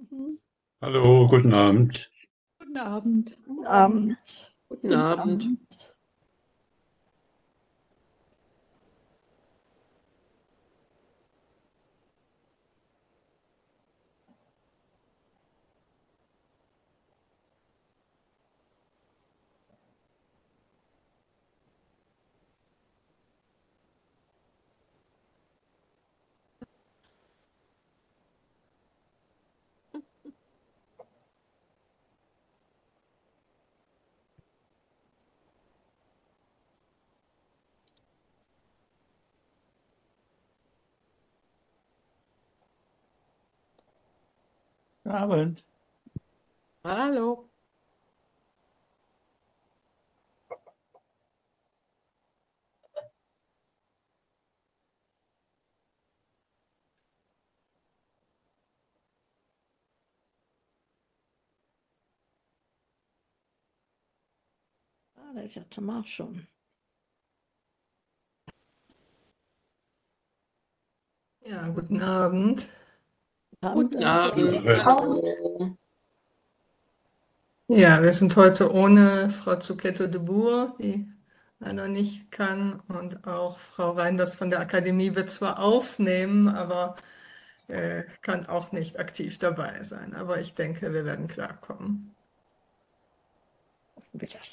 Hallo, guten Abend. Guten Abend. Guten Abend. Guten Abend. Abend. Guten Abend. Hallo. Ah, das ist ja Tamar schon. Ja, guten Abend. Guten Abend. Hallo. Ja, wir sind heute ohne Frau Zucchetto de Boer, die leider nicht kann, und auch Frau Reinders von der Akademie wird zwar aufnehmen, aber kann auch nicht aktiv dabei sein. Aber ich denke, wir werden klarkommen. Wie das?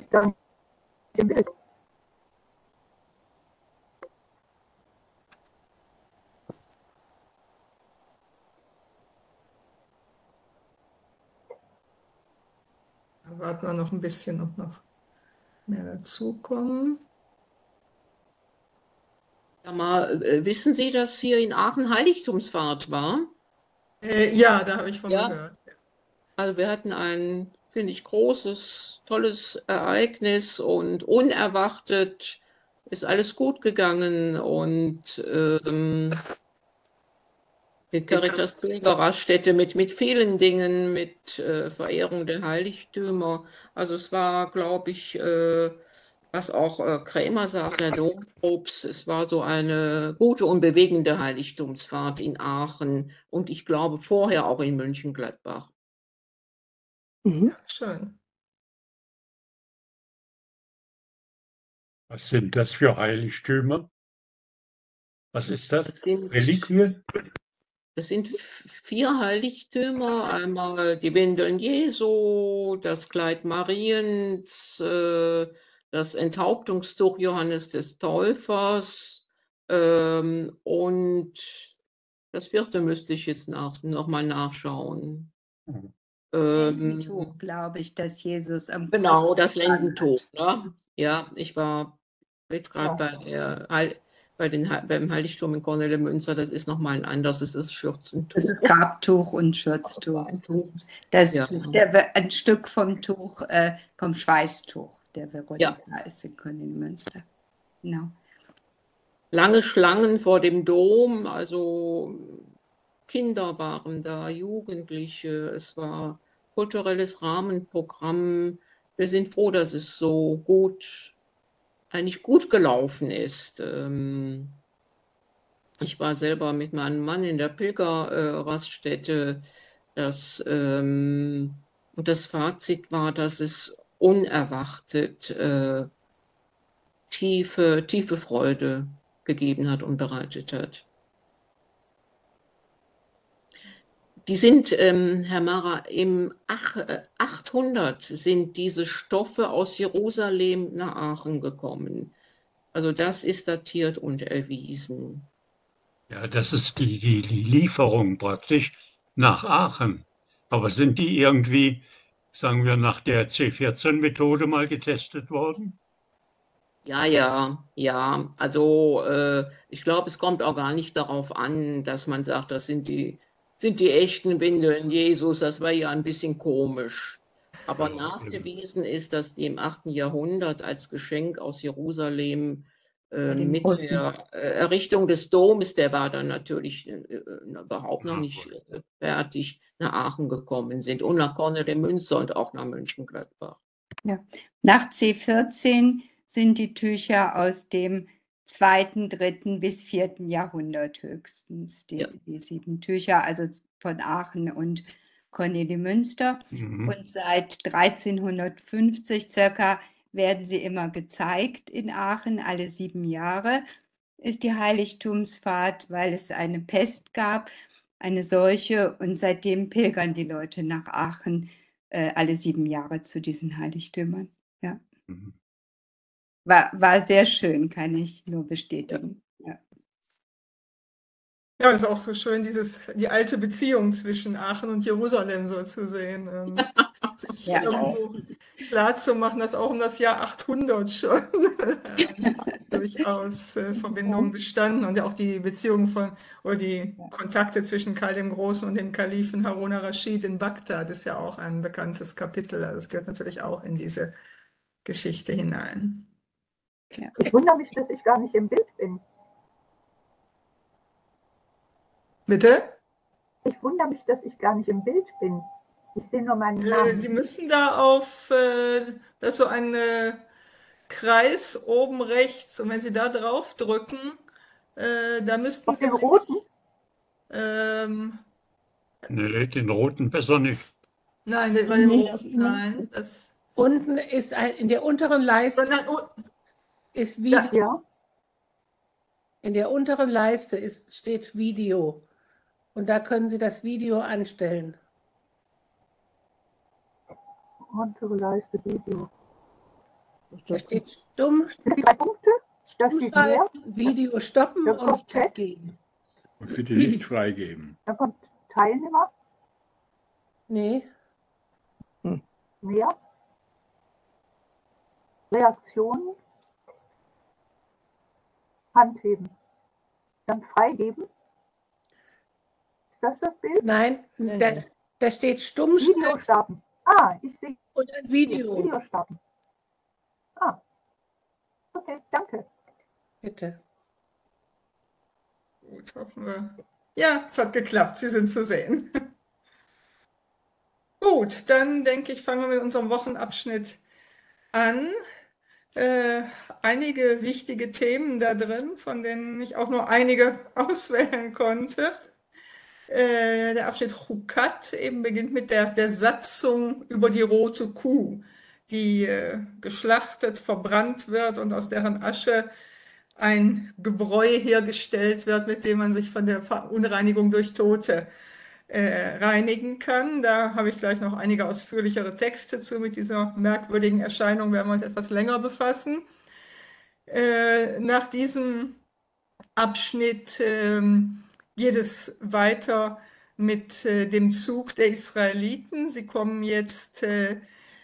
Dann warten wir noch ein bisschen, ob noch mehr dazukommen. Sag mal, wissen Sie, dass hier in Aachen Heiligtumsfahrt war? Ja, da habe ich von Ja. gehört. Also wir hatten ein, finde ich, großes, tolles Ereignis und unerwartet ist alles gut gegangen und mit Caritas Pilgerraststätte, mit vielen Dingen, mit Verehrung der Heiligtümer. Also es war, glaube ich, was auch Krämer sagt, der Dompropst, es war so eine gute und bewegende Heiligtumsfahrt in Aachen und ich glaube vorher auch in Mönchengladbach. Mhm. Schön. Was sind das für Heiligtümer? Was ist das? Das sind, Reliquien? das sind 4 Heiligtümer, einmal die Windeln Jesu, das Kleid Mariens, das Enthauptungstuch Johannes des Täufers und das 4. müsste ich jetzt noch mal nachschauen. Mhm. Lendentuch, glaube ich, dass Jesus am Genau, Kreuz das getragen Lendentuch. hat. Ne? Ja, ich war jetzt gerade beim Heiligtum in Kornelimünster, das ist nochmal ein anderes, das ist Schürzentuch. Das ist Grabtuch und Schürztuch. Das Ja. Tuch, ein Stück vom Tuch, vom Schweißtuch, der Veronika ist in Kornelimünster. Genau. Lange Schlangen vor dem Dom, also Kinder waren da, Jugendliche, es war kulturelles Rahmenprogramm. Wir sind froh, dass es so gut, eigentlich gut gelaufen ist. Ich war selber mit meinem Mann in der Pilgerraststätte. Und das Fazit war, dass es unerwartet tiefe Freude gegeben hat und bereitet hat. Die sind, Herr Mara, im 800 sind diese Stoffe aus Jerusalem nach Aachen gekommen. Also das ist datiert und erwiesen. Ja, das ist die Lieferung praktisch nach Aachen. Aber sind die irgendwie, sagen wir, nach der C14-Methode mal getestet worden? Ja. Also ich glaube, es kommt auch gar nicht darauf an, dass man sagt, das sind die echten Windeln Jesus. Das war ja ein bisschen komisch. Aber Ja, nachgewiesen ist, dass die im 8. Jahrhundert als Geschenk aus Jerusalem Den mit großen. der Errichtung des Doms, der war dann natürlich überhaupt noch Ja, nicht fertig, nach Aachen gekommen sind und nach Kornelimünster und auch nach Mönchengladbach. Ja. Nach C14 sind die Tücher aus dem 2., 3. bis 4. Jahrhundert höchstens, Ja. die 7 Tücher, also von Aachen und Kornelimünster. Mhm. Und seit 1350 circa werden sie immer gezeigt in Aachen, alle 7 Jahre ist die Heiligtumsfahrt, weil es eine Pest gab, eine Seuche, und seitdem pilgern die Leute nach Aachen alle 7 Jahre zu diesen Heiligtümern. Ja. Mhm. War sehr schön, kann ich nur bestätigen. Ja. Ja, es ist auch so schön, die alte Beziehung zwischen Aachen und Jerusalem so zu sehen und sich Ja. irgendwo klar zu machen, dass auch um das Jahr 800 schon durchaus Verbindungen bestanden und ja auch die Beziehungen oder die Kontakte zwischen Karl dem Großen und dem Kalifen Harun ar-Raschid in Bagdad ist ja auch ein bekanntes Kapitel. Also das gehört natürlich auch in diese Geschichte hinein. Ja. Ich wundere mich, dass ich gar nicht im Bild bin. Bitte? Ich wundere mich, dass ich gar nicht im Bild bin. Ich sehe nur meinen Namen. Sie müssen da das ist so ein Kreis oben rechts, und wenn Sie da drauf drücken, da müssten Auf Sie dem roten? Nee, den roten besser nicht. Nein, bei dem Nee, roten, nein, Unten ist in der unteren Leiste sondern ist Video. Ja. In der unteren Leiste steht Video. Und da können Sie das Video anstellen. Untere Leiste, Video. Da steht stumm, Sind die 3 Punkte? Da steht mehr. stummschalten, Video stoppen Da und kommt Chat. geben. Und bitte nicht freigeben. Da kommt Teilnehmer. Nee, Mehr. Reaktionen. Handheben. Dann freigeben. Ist das Bild? nein, da steht Video stummschalten starten. Ah, ich sehe und ein Video. Video starten. Ah. Okay, danke. Bitte. gut, hoffen wir. Ja, es hat geklappt, Sie sind zu sehen. Gut, dann denke ich, fangen wir mit unserem Wochenabschnitt an. Einige wichtige Themen da drin, von denen ich auch nur einige auswählen konnte. Der Abschnitt Chukat eben beginnt mit der Satzung über die rote Kuh, die geschlachtet, verbrannt wird und aus deren Asche ein Gebräu hergestellt wird, mit dem man sich von der Verunreinigung durch Tote reinigen kann. Da habe ich gleich noch einige ausführlichere Texte zu. Mit dieser merkwürdigen Erscheinung werden wir uns etwas länger befassen. Nach diesem Abschnitt geht es weiter mit dem Zug der Israeliten. Sie kommen jetzt in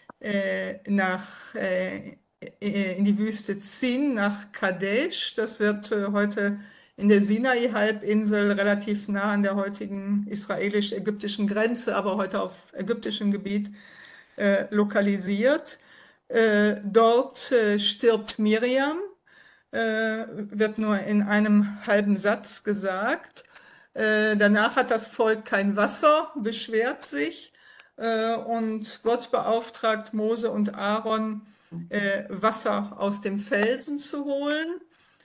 die Wüste Zin, nach Kadesh. Das wird heute in der Sinai-Halbinsel relativ nah an der heutigen israelisch-ägyptischen Grenze, aber heute auf ägyptischem Gebiet lokalisiert. Dort stirbt Miriam, wird nur in einem halben Satz gesagt. Danach hat das Volk kein Wasser, beschwert sich, und Gott beauftragt Mose und Aaron, Wasser aus dem Felsen zu holen.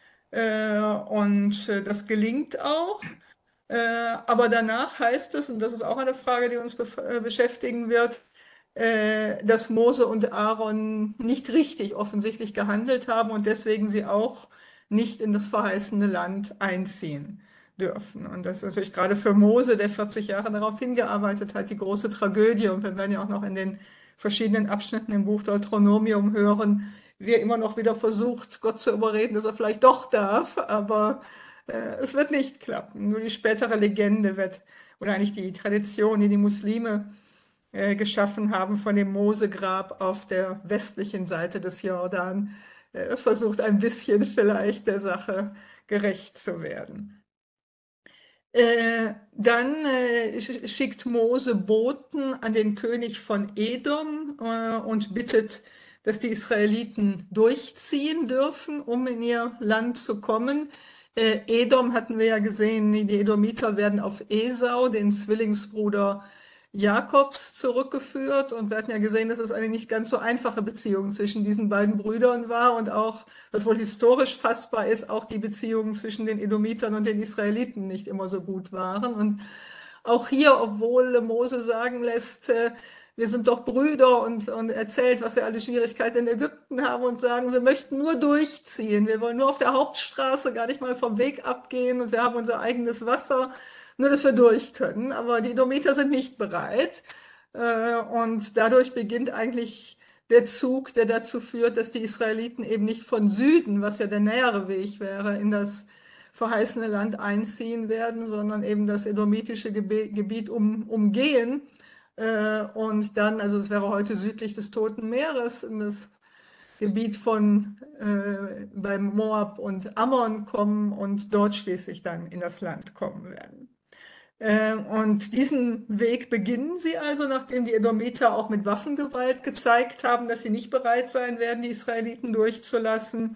Und das gelingt auch. Aber danach heißt es, und das ist auch eine Frage, die uns beschäftigen wird, dass Mose und Aaron nicht richtig offensichtlich gehandelt haben und deswegen sie auch nicht in das verheißene Land einziehen dürfen. Und das ist natürlich gerade für Mose, der 40 Jahre darauf hingearbeitet hat, die große Tragödie. Und wir werden ja auch noch in den verschiedenen Abschnitten im Buch Deuteronomium hören, wie er immer noch wieder versucht, Gott zu überreden, dass er vielleicht doch darf, aber es wird nicht klappen. Nur die spätere Legende oder eigentlich die Tradition, die die Muslime geschaffen haben von dem Mosegrab auf der westlichen Seite des Jordan, versucht ein bisschen vielleicht der Sache gerecht zu werden. Dann schickt Mose Boten an den König von Edom und bittet, dass die Israeliten durchziehen dürfen, um in ihr Land zu kommen. Edom hatten wir ja gesehen, die Edomiter werden auf Esau, den Zwillingsbruder Jakobs zurückgeführt. Und wir hatten ja gesehen, dass es eine nicht ganz so einfache Beziehung zwischen diesen beiden Brüdern war und auch, was wohl historisch fassbar ist, auch die Beziehungen zwischen den Edomitern und den Israeliten nicht immer so gut waren. Und auch hier, obwohl Mose sagen lässt, wir sind doch Brüder und erzählt, was er alle Schwierigkeiten in Ägypten haben und sagen, wir möchten nur durchziehen. Wir wollen nur auf der Hauptstraße gar nicht mal vom Weg abgehen und wir haben unser eigenes Wasser, nur dass wir durch können. Aber die Edomiter sind nicht bereit. Und dadurch beginnt eigentlich der Zug, der dazu führt, dass die Israeliten eben nicht von Süden, was ja der nähere Weg wäre, in das verheißene Land einziehen werden, sondern eben das edomitische Gebiet umgehen und dann, also es wäre heute südlich des Toten Meeres, in das Gebiet von beim Moab und Ammon kommen und dort schließlich dann in das Land kommen werden. Und diesen Weg beginnen sie also, nachdem die Edomiter auch mit Waffengewalt gezeigt haben, dass sie nicht bereit sein werden, die Israeliten durchzulassen.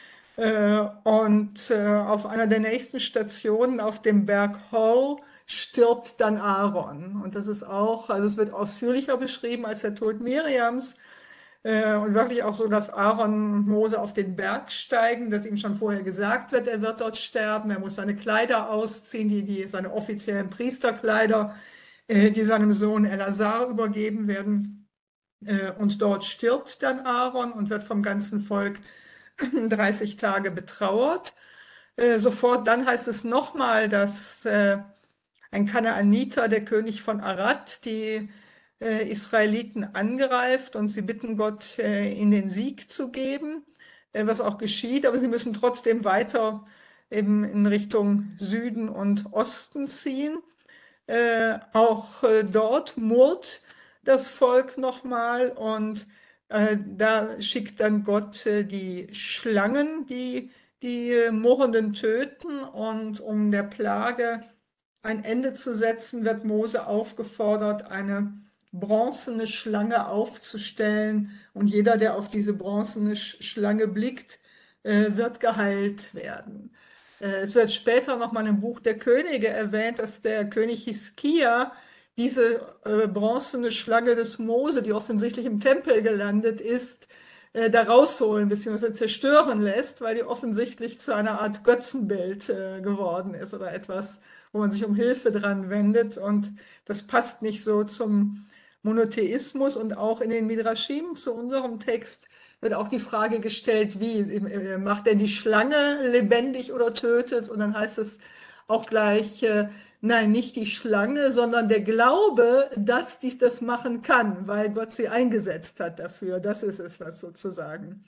Und auf einer der nächsten Stationen auf dem Berg Hor stirbt dann Aaron. Und das ist auch, also es wird ausführlicher beschrieben als der Tod Miriams. Und wirklich auch so, dass Aaron und Mose auf den Berg steigen, dass ihm schon vorher gesagt wird, er wird dort sterben. Er muss seine Kleider ausziehen, seine offiziellen Priesterkleider, die seinem Sohn Elazar übergeben werden. Und dort stirbt dann Aaron und wird vom ganzen Volk 30 Tage betrauert. Sofort dann heißt es nochmal, dass ein Kanaaniter, der König von Arad, die Israeliten angreift und sie bitten Gott, ihnen den Sieg zu geben, was auch geschieht, aber sie müssen trotzdem weiter eben in Richtung Süden und Osten ziehen. Auch dort murrt das Volk nochmal und da schickt dann Gott die Schlangen, die Murrenden töten, und um der Plage ein Ende zu setzen, wird Mose aufgefordert, eine bronzene Schlange aufzustellen, und jeder, der auf diese bronzene Schlange blickt, wird geheilt werden. Es wird später nochmal im Buch der Könige erwähnt, dass der König Hiskia diese bronzene Schlange des Mose, die offensichtlich im Tempel gelandet ist, da rausholen bzw. zerstören lässt, weil die offensichtlich zu einer Art Götzenbild geworden ist oder etwas, wo man sich um Hilfe dran wendet. Und das passt nicht so zum Monotheismus. Und auch in den Midrashim zu unserem Text wird auch die Frage gestellt, wie macht denn die Schlange lebendig oder tötet? Und dann heißt es auch gleich, nein, nicht die Schlange, sondern der Glaube, dass die das machen kann, weil Gott sie eingesetzt hat dafür. Das ist es, was sozusagen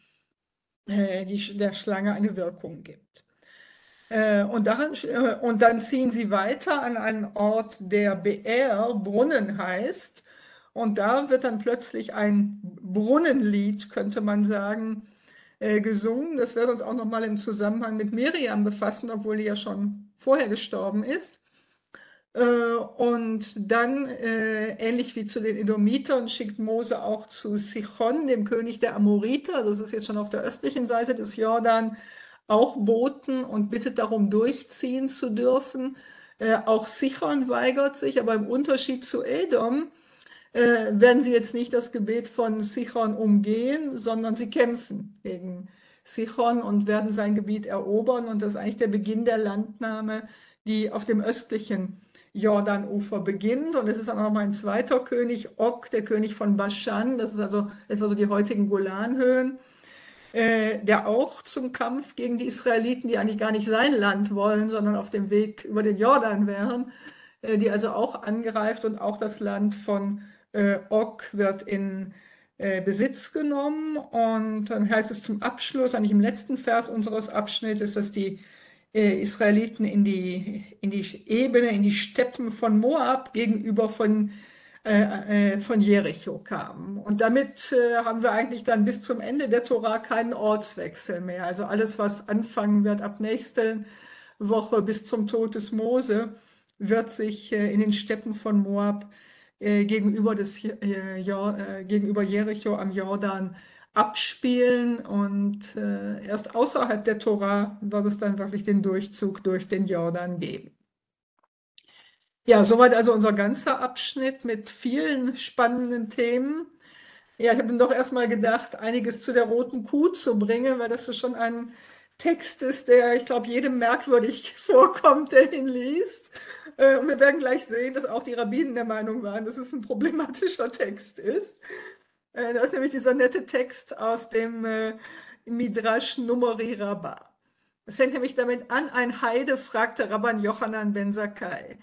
der Schlange eine Wirkung gibt. Und dann ziehen sie weiter an einen Ort, der Be'er, Brunnen heißt. Und da wird dann plötzlich ein Brunnenlied, könnte man sagen, gesungen. Das wird uns auch nochmal im Zusammenhang mit Miriam befassen, obwohl die ja schon vorher gestorben ist. Und dann, ähnlich wie zu den Edomitern, schickt Mose auch zu Sichon, dem König der Amoriter, das ist jetzt schon auf der östlichen Seite des Jordan, auch Boten und bittet darum, durchziehen zu dürfen. Auch Sichon weigert sich, aber im Unterschied zu Edom werden sie jetzt nicht das Gebet von Sichon umgehen, sondern sie kämpfen gegen Sichon und werden sein Gebiet erobern. Und das ist eigentlich der Beginn der Landnahme, die auf dem östlichen Jordanufer beginnt. Und es ist auch noch mal ein zweiter König, Og, der König von Baschan, das ist also etwa so die heutigen Golanhöhen, der auch zum Kampf gegen die Israeliten, die eigentlich gar nicht sein Land wollen, sondern auf dem Weg über den Jordan wären, die also auch angreift, und auch das Land von Og wird in Besitz genommen. Und dann heißt es zum Abschluss, eigentlich im letzten Vers unseres Abschnittes, dass die Israeliten in die Ebene, in die Steppen von Moab gegenüber von Jericho kamen. Und damit haben wir eigentlich dann bis zum Ende der Tora keinen Ortswechsel mehr. Also alles, was anfangen wird ab nächste Woche bis zum Tod des Mose, wird sich in den Steppen von Moab gegenüber Jericho am Jordan abspielen, und erst außerhalb der Tora wird es dann wirklich den Durchzug durch den Jordan geben. Ja, soweit also unser ganzer Abschnitt mit vielen spannenden Themen. Ja, ich habe dann doch erstmal gedacht, einiges zu der roten Kuh zu bringen, weil das so schon ein Text ist, der, ich glaube, jedem merkwürdig vorkommt, der ihn liest. Und wir werden gleich sehen, dass auch die Rabbinen der Meinung waren, dass es ein problematischer Text ist. Das ist nämlich dieser nette Text aus dem Midrash Numeri Rabbah. Es fängt nämlich damit an, ein Heide fragte Rabban Yochanan ben Zakkai.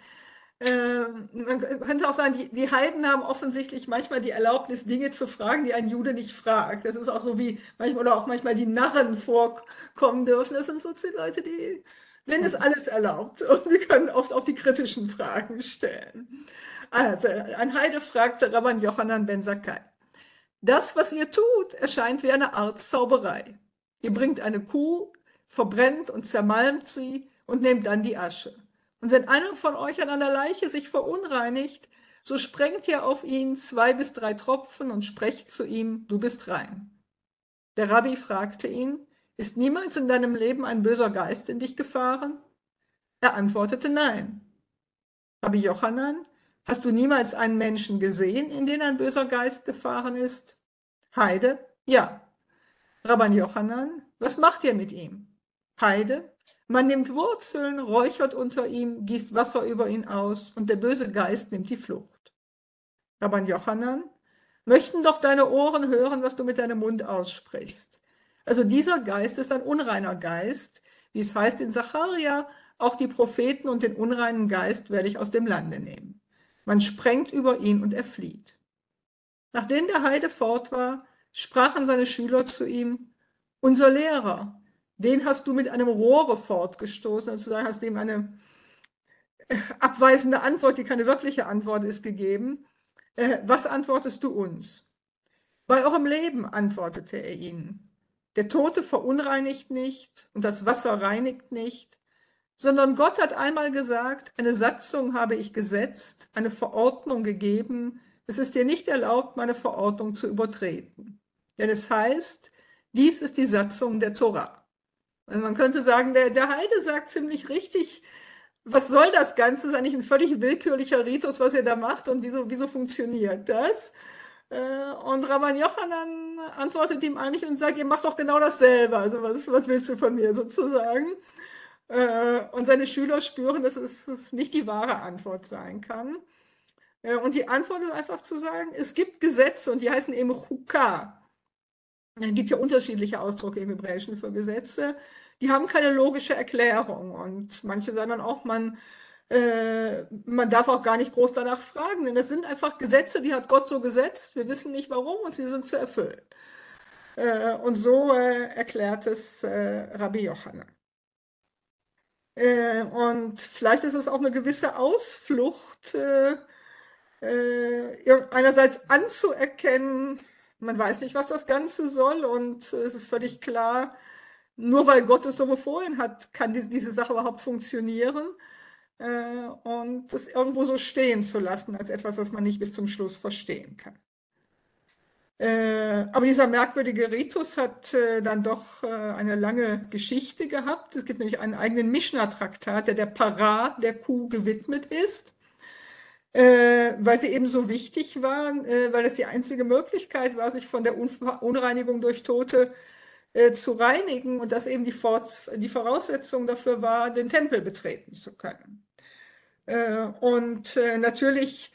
Man könnte auch sagen, die Heiden haben offensichtlich manchmal die Erlaubnis, Dinge zu fragen, die ein Jude nicht fragt. Das ist auch so wie manchmal oder auch manchmal die Narren vorkommen dürfen. Das sind so die Leute, denen ist alles erlaubt und die können oft auch die kritischen Fragen stellen. Also, ein Heide fragte Rabban Yochanan ben Zakkai: Das, was ihr tut, erscheint wie eine Art Zauberei. Ihr bringt eine Kuh, verbrennt und zermalmt sie und nehmt dann die Asche. Und wenn einer von euch an einer Leiche sich verunreinigt, so sprengt ihr auf ihn 2 bis 3 Tropfen und sprecht zu ihm: Du bist rein. Der Rabbi fragte ihn: Ist niemals in deinem Leben ein böser Geist in dich gefahren? Er antwortete: Nein. Rabbi Yochanan: Hast du niemals einen Menschen gesehen, in den ein böser Geist gefahren ist? Heide: Ja. Rabban Yochanan: Was macht ihr mit ihm? Heide: Man nimmt Wurzeln, räuchert unter ihm, gießt Wasser über ihn aus und der böse Geist nimmt die Flucht. Rabban Yochanan: Möchten doch deine Ohren hören, was du mit deinem Mund aussprichst. Also dieser Geist ist ein unreiner Geist, wie es heißt in Sacharja: Auch die Propheten und den unreinen Geist werde ich aus dem Lande nehmen. Man sprengt über ihn und er flieht. Nachdem der Heide fort war, sprachen seine Schüler zu ihm: Unser Lehrer, den hast du mit einem Rohre fortgestoßen, sozusagen hast du ihm eine abweisende Antwort, die keine wirkliche Antwort ist, gegeben. Was antwortest du uns? Bei eurem Leben, antwortete er ihnen. Der Tote verunreinigt nicht und das Wasser reinigt nicht, sondern Gott hat einmal gesagt: Eine Satzung habe ich gesetzt, eine Verordnung gegeben. Es ist dir nicht erlaubt, meine Verordnung zu übertreten. Denn es heißt, dies ist die Satzung der Torah. Also man könnte sagen, der Heide sagt ziemlich richtig, was soll das Ganze? Das ist eigentlich ein völlig willkürlicher Ritus, was ihr da macht, und wieso funktioniert das? Und Rabban Yochanan antwortet ihm eigentlich und sagt: Ihr macht doch genau dasselbe. Also was willst du von mir sozusagen? Und seine Schüler spüren, dass es nicht die wahre Antwort sein kann. Und die Antwort ist einfach zu sagen, es gibt Gesetze und die heißen eben Chukah. Es gibt ja unterschiedliche Ausdrücke im Hebräischen für Gesetze. Die haben keine logische Erklärung. Und manche sagen dann auch, man darf auch gar nicht groß danach fragen, denn das sind einfach Gesetze, die hat Gott so gesetzt. Wir wissen nicht warum und sie sind zu erfüllen. Und so erklärt es Rabbi Yochanan. Und vielleicht ist es auch eine gewisse Ausflucht, einerseits anzuerkennen, man weiß nicht, was das Ganze soll, und es ist völlig klar, nur weil Gott es so befohlen hat, kann diese Sache überhaupt funktionieren, und das irgendwo so stehen zu lassen als etwas, was man nicht bis zum Schluss verstehen kann. Aber dieser merkwürdige Ritus hat dann doch eine lange Geschichte gehabt. Es gibt nämlich einen eigenen Mishnah-Traktat, der Para der Kuh gewidmet ist, weil sie eben so wichtig waren, weil es die einzige Möglichkeit war, sich von der Unreinigung durch Tote zu reinigen, und das eben die Voraussetzung dafür war, den Tempel betreten zu können. Und natürlich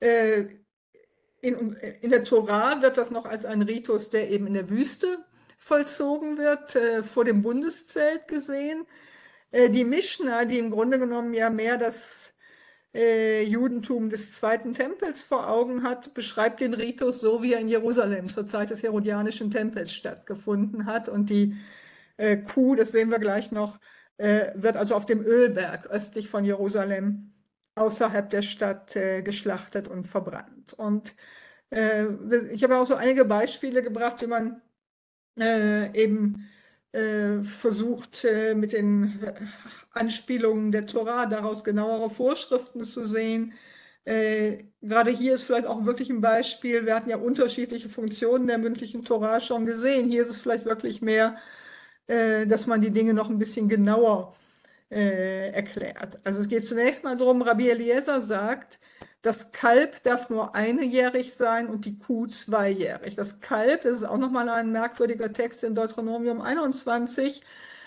in der Tora wird das noch als ein Ritus, der eben in der Wüste vollzogen wird, vor dem Bundeszelt gesehen. Die Mischna, die im Grunde genommen ja mehr das Judentum des Zweiten Tempels vor Augen hat, beschreibt den Ritus so, wie er in Jerusalem zur Zeit des Herodianischen Tempels stattgefunden hat. Und die Kuh, das sehen wir gleich noch, wird also auf dem Ölberg östlich von Jerusalem außerhalb der Stadt geschlachtet und verbrannt. Und ich habe auch so einige Beispiele gebracht, wie man eben versucht, mit den Anspielungen der Tora daraus genauere Vorschriften zu sehen. Gerade hier ist vielleicht auch wirklich ein Beispiel. Wir hatten ja unterschiedliche Funktionen der mündlichen Tora schon gesehen. Hier ist es vielleicht wirklich mehr, dass man die Dinge noch ein bisschen genauer erklärt. Also es geht zunächst mal darum, Rabbi Eliezer sagt, das Kalb darf nur einjährig sein und die Kuh zweijährig. Das Kalb, das ist auch nochmal ein merkwürdiger Text in Deuteronomium 21,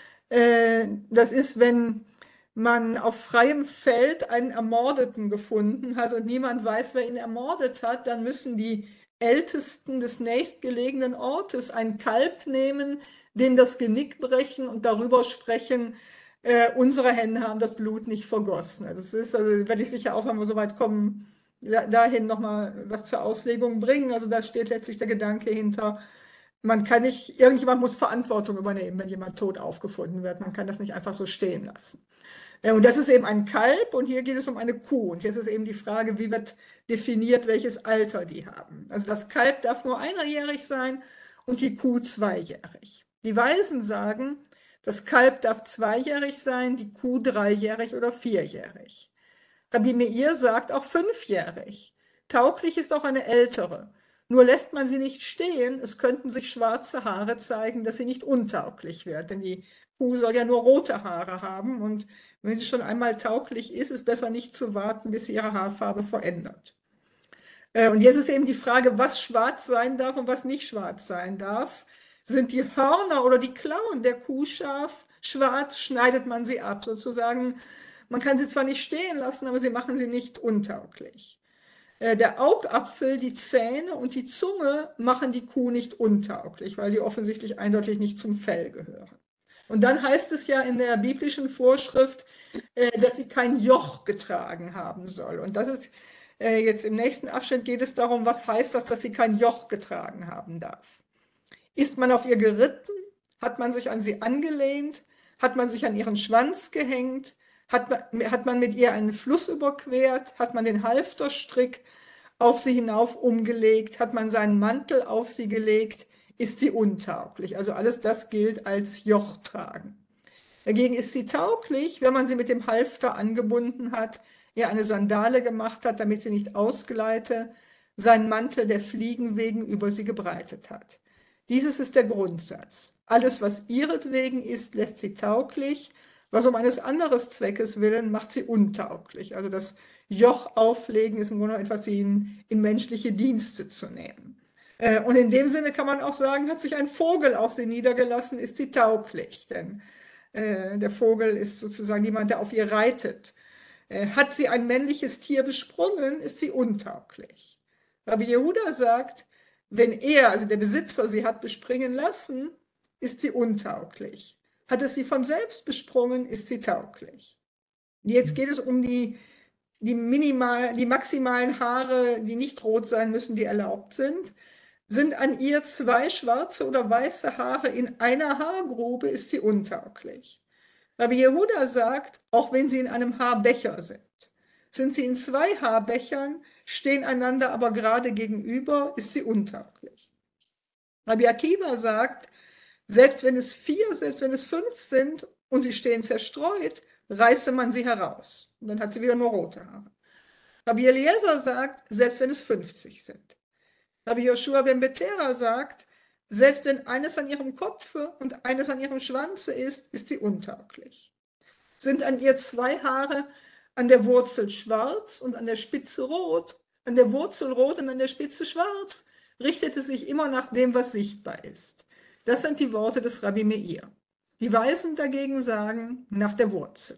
das ist, wenn man auf freiem Feld einen Ermordeten gefunden hat und niemand weiß, wer ihn ermordet hat, dann müssen die Ältesten des nächstgelegenen Ortes ein Kalb nehmen, dem das Genick brechen und darüber sprechen, unsere Hände haben das Blut nicht vergossen. Also es ist, also werde ich sicher auch, wenn wir so weit kommen, dahin nochmal was zur Auslegung bringen. Also da steht letztlich der Gedanke hinter, man kann nicht, irgendjemand muss Verantwortung übernehmen, wenn jemand tot aufgefunden wird. Man kann das nicht einfach so stehen lassen. Und das ist eben ein Kalb und hier geht es um eine Kuh. Und hier ist es eben die Frage, wie wird definiert, welches Alter die haben. Also das Kalb darf nur einjährig sein und die Kuh zweijährig. Die Weisen sagen, das Kalb darf zweijährig sein, die Kuh dreijährig oder vierjährig. Rabbi Meir sagt auch fünfjährig. Tauglich ist auch eine ältere. Nur lässt man sie nicht stehen, es könnten sich schwarze Haare zeigen, dass sie nicht untauglich wird. Denn die Kuh soll ja nur rote Haare haben und wenn sie schon einmal tauglich ist, ist besser nicht zu warten, bis sie ihre Haarfarbe verändert. Und jetzt ist eben die Frage, was schwarz sein darf und was nicht schwarz sein darf. Sind die Hörner oder die Klauen der Kuh schwarz, schneidet man sie ab. Sozusagen, man kann sie zwar nicht stehen lassen, aber sie machen sie nicht untauglich. Der Augapfel, die Zähne und die Zunge machen die Kuh nicht untauglich, weil die offensichtlich eindeutig nicht zum Fell gehören. Und dann heißt es ja in der biblischen Vorschrift, dass sie kein Joch getragen haben soll. Und das ist jetzt im nächsten Abschnitt geht es darum, was heißt das, dass sie kein Joch getragen haben darf. Ist man auf ihr geritten? Hat man sich an sie angelehnt? Hat man sich an ihren Schwanz gehängt? Hat man mit ihr einen Fluss überquert? Hat man den Halfterstrick auf sie hinauf umgelegt? Hat man seinen Mantel auf sie gelegt? Ist sie untauglich? Also alles das gilt als Joch tragen. Dagegen ist sie tauglich, wenn man sie mit dem Halfter angebunden hat, ihr eine Sandale gemacht hat, damit sie nicht ausgleite, seinen Mantel der Fliegen wegen über sie gebreitet hat. Dieses ist der Grundsatz. Alles, was ihretwegen ist, lässt sie tauglich. Was um eines anderen Zweckes willen, macht sie untauglich. Also das Joch auflegen ist im Grunde etwas, sie in menschliche Dienste zu nehmen. Und in dem Sinne kann man auch sagen, hat sich ein Vogel auf sie niedergelassen, ist sie tauglich. Denn der Vogel ist sozusagen jemand, der auf ihr reitet. Hat sie ein männliches Tier besprungen, ist sie untauglich. Rabbi Yehuda sagt, wenn er, also der Besitzer, sie hat bespringen lassen, ist sie untauglich. Hat es sie von selbst besprungen, ist sie tauglich. Jetzt geht es um die maximalen Haare, die nicht rot sein müssen, die erlaubt sind. Sind an ihr 2 schwarze oder weiße Haare in einer Haargrube, ist sie untauglich. Rabbi Yehuda sagt, auch wenn sie in einem Haarbecher sind. Sind sie in 2 Haarbechern, stehen einander aber gerade gegenüber, ist sie untauglich. Rabbi Akiva sagt, selbst wenn es 4, selbst wenn es 5 sind und sie stehen zerstreut, reiße man sie heraus. Und dann hat sie wieder nur rote Haare. Rabbi Eliezer sagt, selbst wenn es 50 sind. Rabbi Joshua ben Betera sagt, selbst wenn eines an ihrem Kopfe und eines an ihrem Schwanze ist sie untauglich. Sind an ihr 2 Haare an der Wurzel schwarz und an der Spitze rot, an der Wurzel rot und an der Spitze schwarz, richtet es sich immer nach dem, was sichtbar ist. Das sind die Worte des Rabbi Meir. Die Weisen dagegen sagen, nach der Wurzel.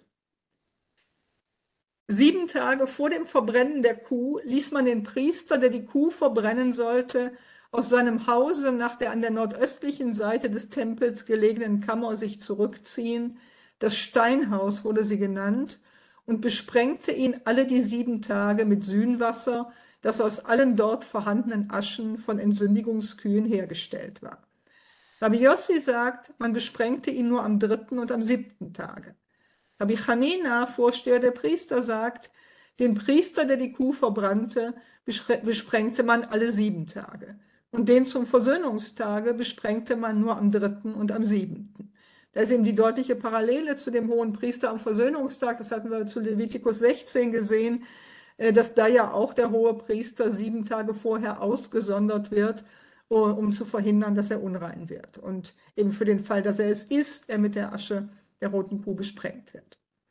7 Tage vor dem Verbrennen der Kuh ließ man den Priester, der die Kuh verbrennen sollte, aus seinem Hause nach der an der nordöstlichen Seite des Tempels gelegenen Kammer sich zurückziehen. Das Steinhaus wurde sie genannt und besprengte ihn alle die 7 Tage mit Sühnwasser, das aus allen dort vorhandenen Aschen von Entsündigungskühen hergestellt war. Rabbi Yossi sagt, man besprengte ihn nur am 3. und am 7. Tage. Rabbi Chanina, Vorsteher der Priester, sagt, den Priester, der die Kuh verbrannte, besprengte man alle 7 Tage. Und den zum Versöhnungstage besprengte man nur am 3. und am 7. Da ist eben die deutliche Parallele zu dem hohen Priester am Versöhnungstag. Das hatten wir zu Levitikus 16 gesehen, dass da ja auch der hohe Priester 7 Tage vorher ausgesondert wird, um zu verhindern, dass er unrein wird. Und eben für den Fall, dass er es ist, er mit der Asche der roten Kuh besprengt wird.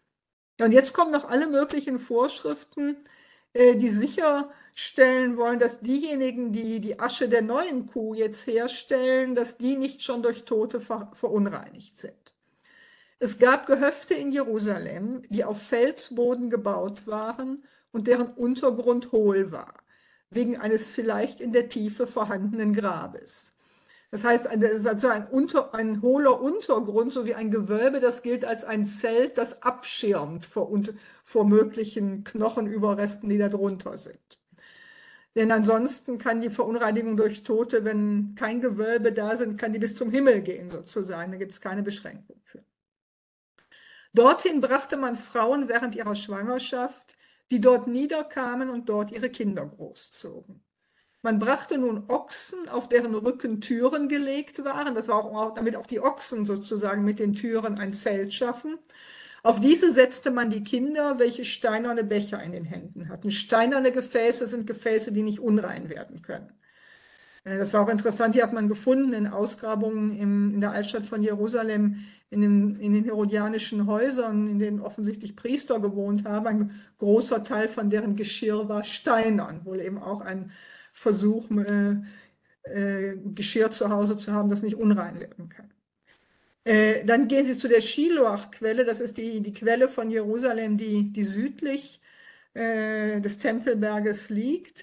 Ja, und jetzt kommen noch alle möglichen Vorschriften, die sicherstellen wollen, dass diejenigen, die die Asche der neuen Kuh jetzt herstellen, dass die nicht schon durch Tote verunreinigt sind. Es gab Gehöfte in Jerusalem, die auf Felsboden gebaut waren und deren Untergrund hohl war, wegen eines vielleicht in der Tiefe vorhandenen Grabes. Das heißt, es ist also ein hohler Untergrund sowie ein Gewölbe, das gilt als ein Zelt, das abschirmt vor möglichen Knochenüberresten, die da drunter sind. Denn ansonsten kann die Verunreinigung durch Tote, wenn kein Gewölbe da sind, kann die bis zum Himmel gehen sozusagen. Da gibt es keine Beschränkung für. Dorthin brachte man Frauen während ihrer Schwangerschaft, die dort niederkamen und dort ihre Kinder großzogen. Man brachte nun Ochsen, auf deren Rücken Türen gelegt waren. Das war auch, damit auch die Ochsen sozusagen mit den Türen ein Zelt schaffen. Auf diese setzte man die Kinder, welche steinerne Becher in den Händen hatten. Steinerne Gefäße sind Gefäße, die nicht unrein werden können. Das war auch interessant, die hat man gefunden in Ausgrabungen in der Altstadt von Jerusalem, in den herodianischen Häusern, in denen offensichtlich Priester gewohnt haben. Ein großer Teil von deren Geschirr war steinern, wohl eben auch ein Versuch, Geschirr zu Hause zu haben, das nicht unrein werden kann. Dann gehen sie zu der Shiloach-Quelle, das ist die Quelle von Jerusalem, die südlich des Tempelberges liegt.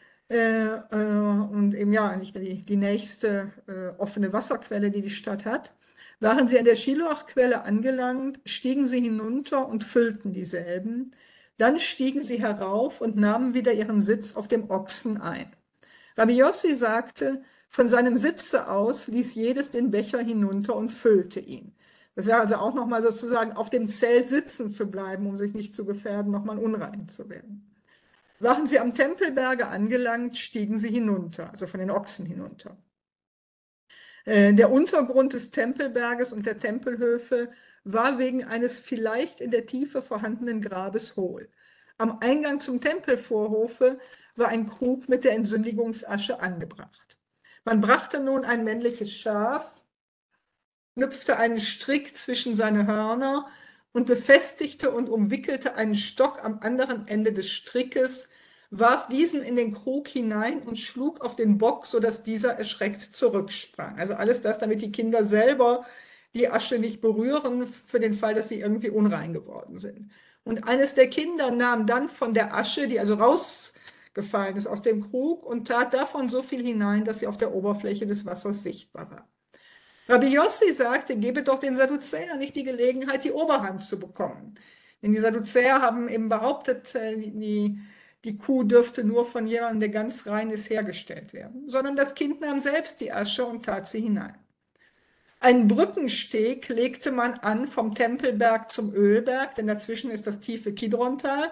Und eben ja eigentlich die nächste offene Wasserquelle, die die Stadt hat. Waren sie an der Shiloach-Quelle angelangt, stiegen sie hinunter und füllten dieselben. Dann stiegen sie herauf und nahmen wieder ihren Sitz auf dem Ochsen ein. Rabbi Yossi sagte, von seinem Sitze aus ließ jedes den Becher hinunter und füllte ihn. Das wäre also auch nochmal sozusagen auf dem Zelt sitzen zu bleiben, um sich nicht zu gefährden, nochmal unrein zu werden. Waren sie am Tempelberge angelangt, stiegen sie hinunter, also von den Ochsen hinunter. Der Untergrund des Tempelberges und der Tempelhöfe war wegen eines vielleicht in der Tiefe vorhandenen Grabes hohl. Am Eingang zum Tempelvorhofe war ein Krug mit der Entsündigungsasche angebracht. Man brachte nun ein männliches Schaf, knüpfte einen Strick zwischen seine Hörner und befestigte und umwickelte einen Stock am anderen Ende des Strickes, warf diesen in den Krug hinein und schlug auf den Bock, sodass dieser erschreckt zurücksprang. Also alles das, damit die Kinder selber die Asche nicht berühren, für den Fall, dass sie irgendwie unrein geworden sind. Und eines der Kinder nahm dann von der Asche, die also rausgefallen ist aus dem Krug, und tat davon so viel hinein, dass sie auf der Oberfläche des Wassers sichtbar war. Rabbi Yossi sagte, gebe doch den Sadduzäern nicht die Gelegenheit, die Oberhand zu bekommen. Denn die Sadduzäer haben eben behauptet, die Kuh dürfte nur von jemandem, der ganz rein ist, hergestellt werden, sondern das Kind nahm selbst die Asche und tat sie hinein. Einen Brückensteg legte man an vom Tempelberg zum Ölberg, denn dazwischen ist das tiefe Kidrontal,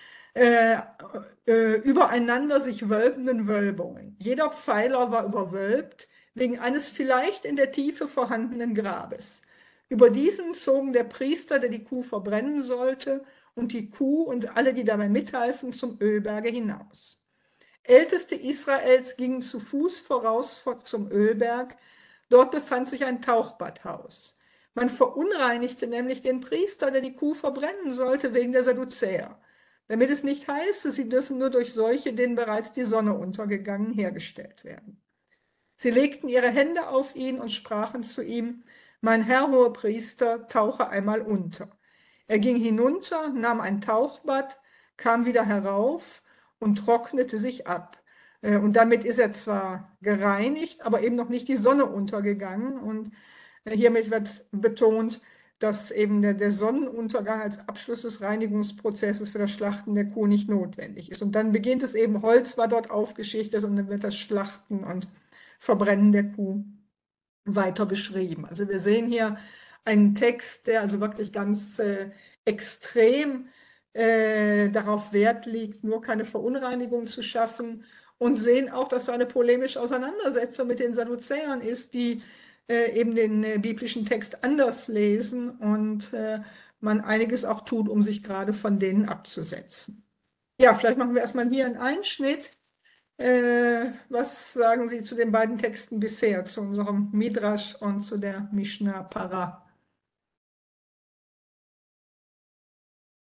übereinander sich wölbenden Wölbungen. Jeder Pfeiler war überwölbt, wegen eines vielleicht in der Tiefe vorhandenen Grabes. Über diesen zogen der Priester, der die Kuh verbrennen sollte, und die Kuh und alle, die dabei mithalfen, zum Ölberge hinaus. Älteste Israels gingen zu Fuß voraus zum Ölberg. Dort befand sich ein Tauchbadhaus. Man verunreinigte nämlich den Priester, der die Kuh verbrennen sollte, wegen der Sadduzäer, damit es nicht heiße, sie dürfen nur durch solche, denen bereits die Sonne untergegangen, hergestellt werden. Sie legten ihre Hände auf ihn und sprachen zu ihm, mein Herr Hohepriester, tauche einmal unter. Er ging hinunter, nahm ein Tauchbad, kam wieder herauf und trocknete sich ab. Und damit ist er zwar gereinigt, aber eben noch nicht die Sonne untergegangen. Und hiermit wird betont, dass eben der Sonnenuntergang als Abschluss des Reinigungsprozesses für das Schlachten der Kuh nicht notwendig ist. Und dann beginnt es eben, Holz war dort aufgeschichtet und dann wird das Schlachten und Verbrennen der Kuh weiter beschrieben. Also wir sehen hier einen Text, der also wirklich ganz extrem darauf Wert liegt, nur keine Verunreinigung zu schaffen, und sehen auch, dass da eine polemische Auseinandersetzung mit den Sadduzäern ist, die eben den biblischen Text anders lesen und man einiges auch tut, um sich gerade von denen abzusetzen. Ja, vielleicht machen wir erstmal hier einen Einschnitt. Was sagen Sie zu den beiden Texten bisher, zu unserem Midrash und zu der Mishnah Para?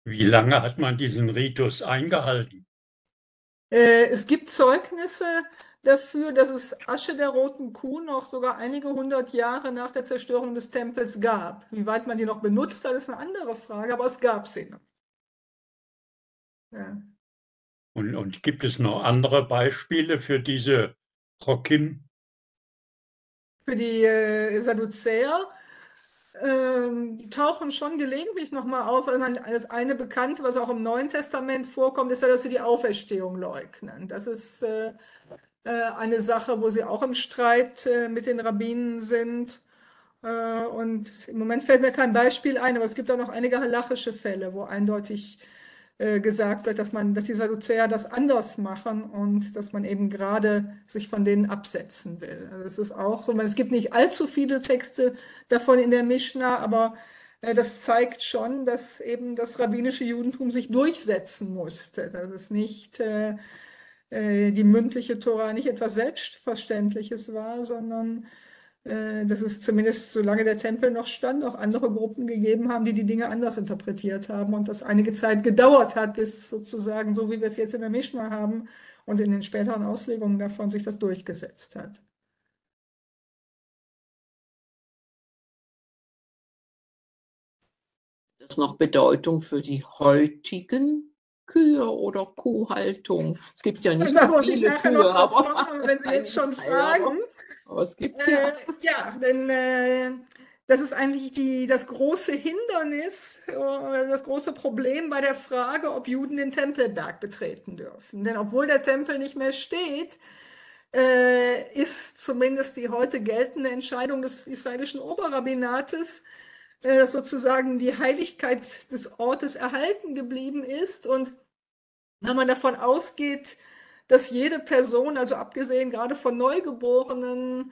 Wie lange hat man diesen Ritus eingehalten? Es gibt Zeugnisse dafür, dass es Asche der roten Kuh noch sogar einige hundert Jahre nach der Zerstörung des Tempels gab. Wie weit man die noch benutzt hat, ist eine andere Frage, aber es gab sie noch. Ja. Und gibt es noch andere Beispiele für diese Chokim? Für die Sadduzäer, die tauchen schon gelegentlich nochmal auf. Also das eine Bekannte, was auch im Neuen Testament vorkommt, ist ja, dass sie die Auferstehung leugnen. Das ist eine Sache, wo sie auch im Streit mit den Rabbinen sind. Und im Moment fällt mir kein Beispiel ein, aber es gibt auch noch einige halachische Fälle, wo eindeutig gesagt wird, dass die Sadduzäer das anders machen und dass man eben gerade sich von denen absetzen will. Also es ist auch so, es gibt nicht allzu viele Texte davon in der Mischna, aber das zeigt schon, dass eben das rabbinische Judentum sich durchsetzen musste. Dass es nicht die mündliche Tora nicht etwas Selbstverständliches war, sondern dass es zumindest, solange der Tempel noch stand, auch andere Gruppen gegeben haben, die die Dinge anders interpretiert haben und das einige Zeit gedauert hat, bis sozusagen, so wie wir es jetzt in der Mischna haben und in den späteren Auslegungen davon, sich das durchgesetzt hat. Hat das noch Bedeutung für die heutigen Kühe oder Kuhhaltung? Es gibt ja nicht Da so wollte ich viele nachher noch Kühe, drauf aber kommen, wenn Sie jetzt schon einige Teile, fragen. aber es gibt ja. Ja, denn das ist eigentlich das große Hindernis oder das große Problem bei der Frage, ob Juden den Tempelberg betreten dürfen. Denn obwohl der Tempel nicht mehr steht, ist zumindest die heute geltende Entscheidung des israelischen Oberrabbinates, dass sozusagen die Heiligkeit des Ortes erhalten geblieben ist. Und wenn man davon ausgeht, dass jede Person, also abgesehen gerade von Neugeborenen,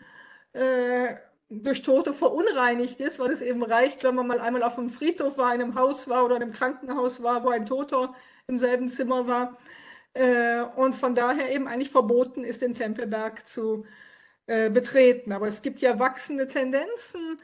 durch Tote verunreinigt ist, weil es eben reicht, wenn man mal einmal auf einem Friedhof war, in einem Haus war oder in einem Krankenhaus war, wo ein Toter im selben Zimmer war. Und von daher eben eigentlich verboten ist, den Tempelberg zu betreten. Aber es gibt ja wachsende Tendenzen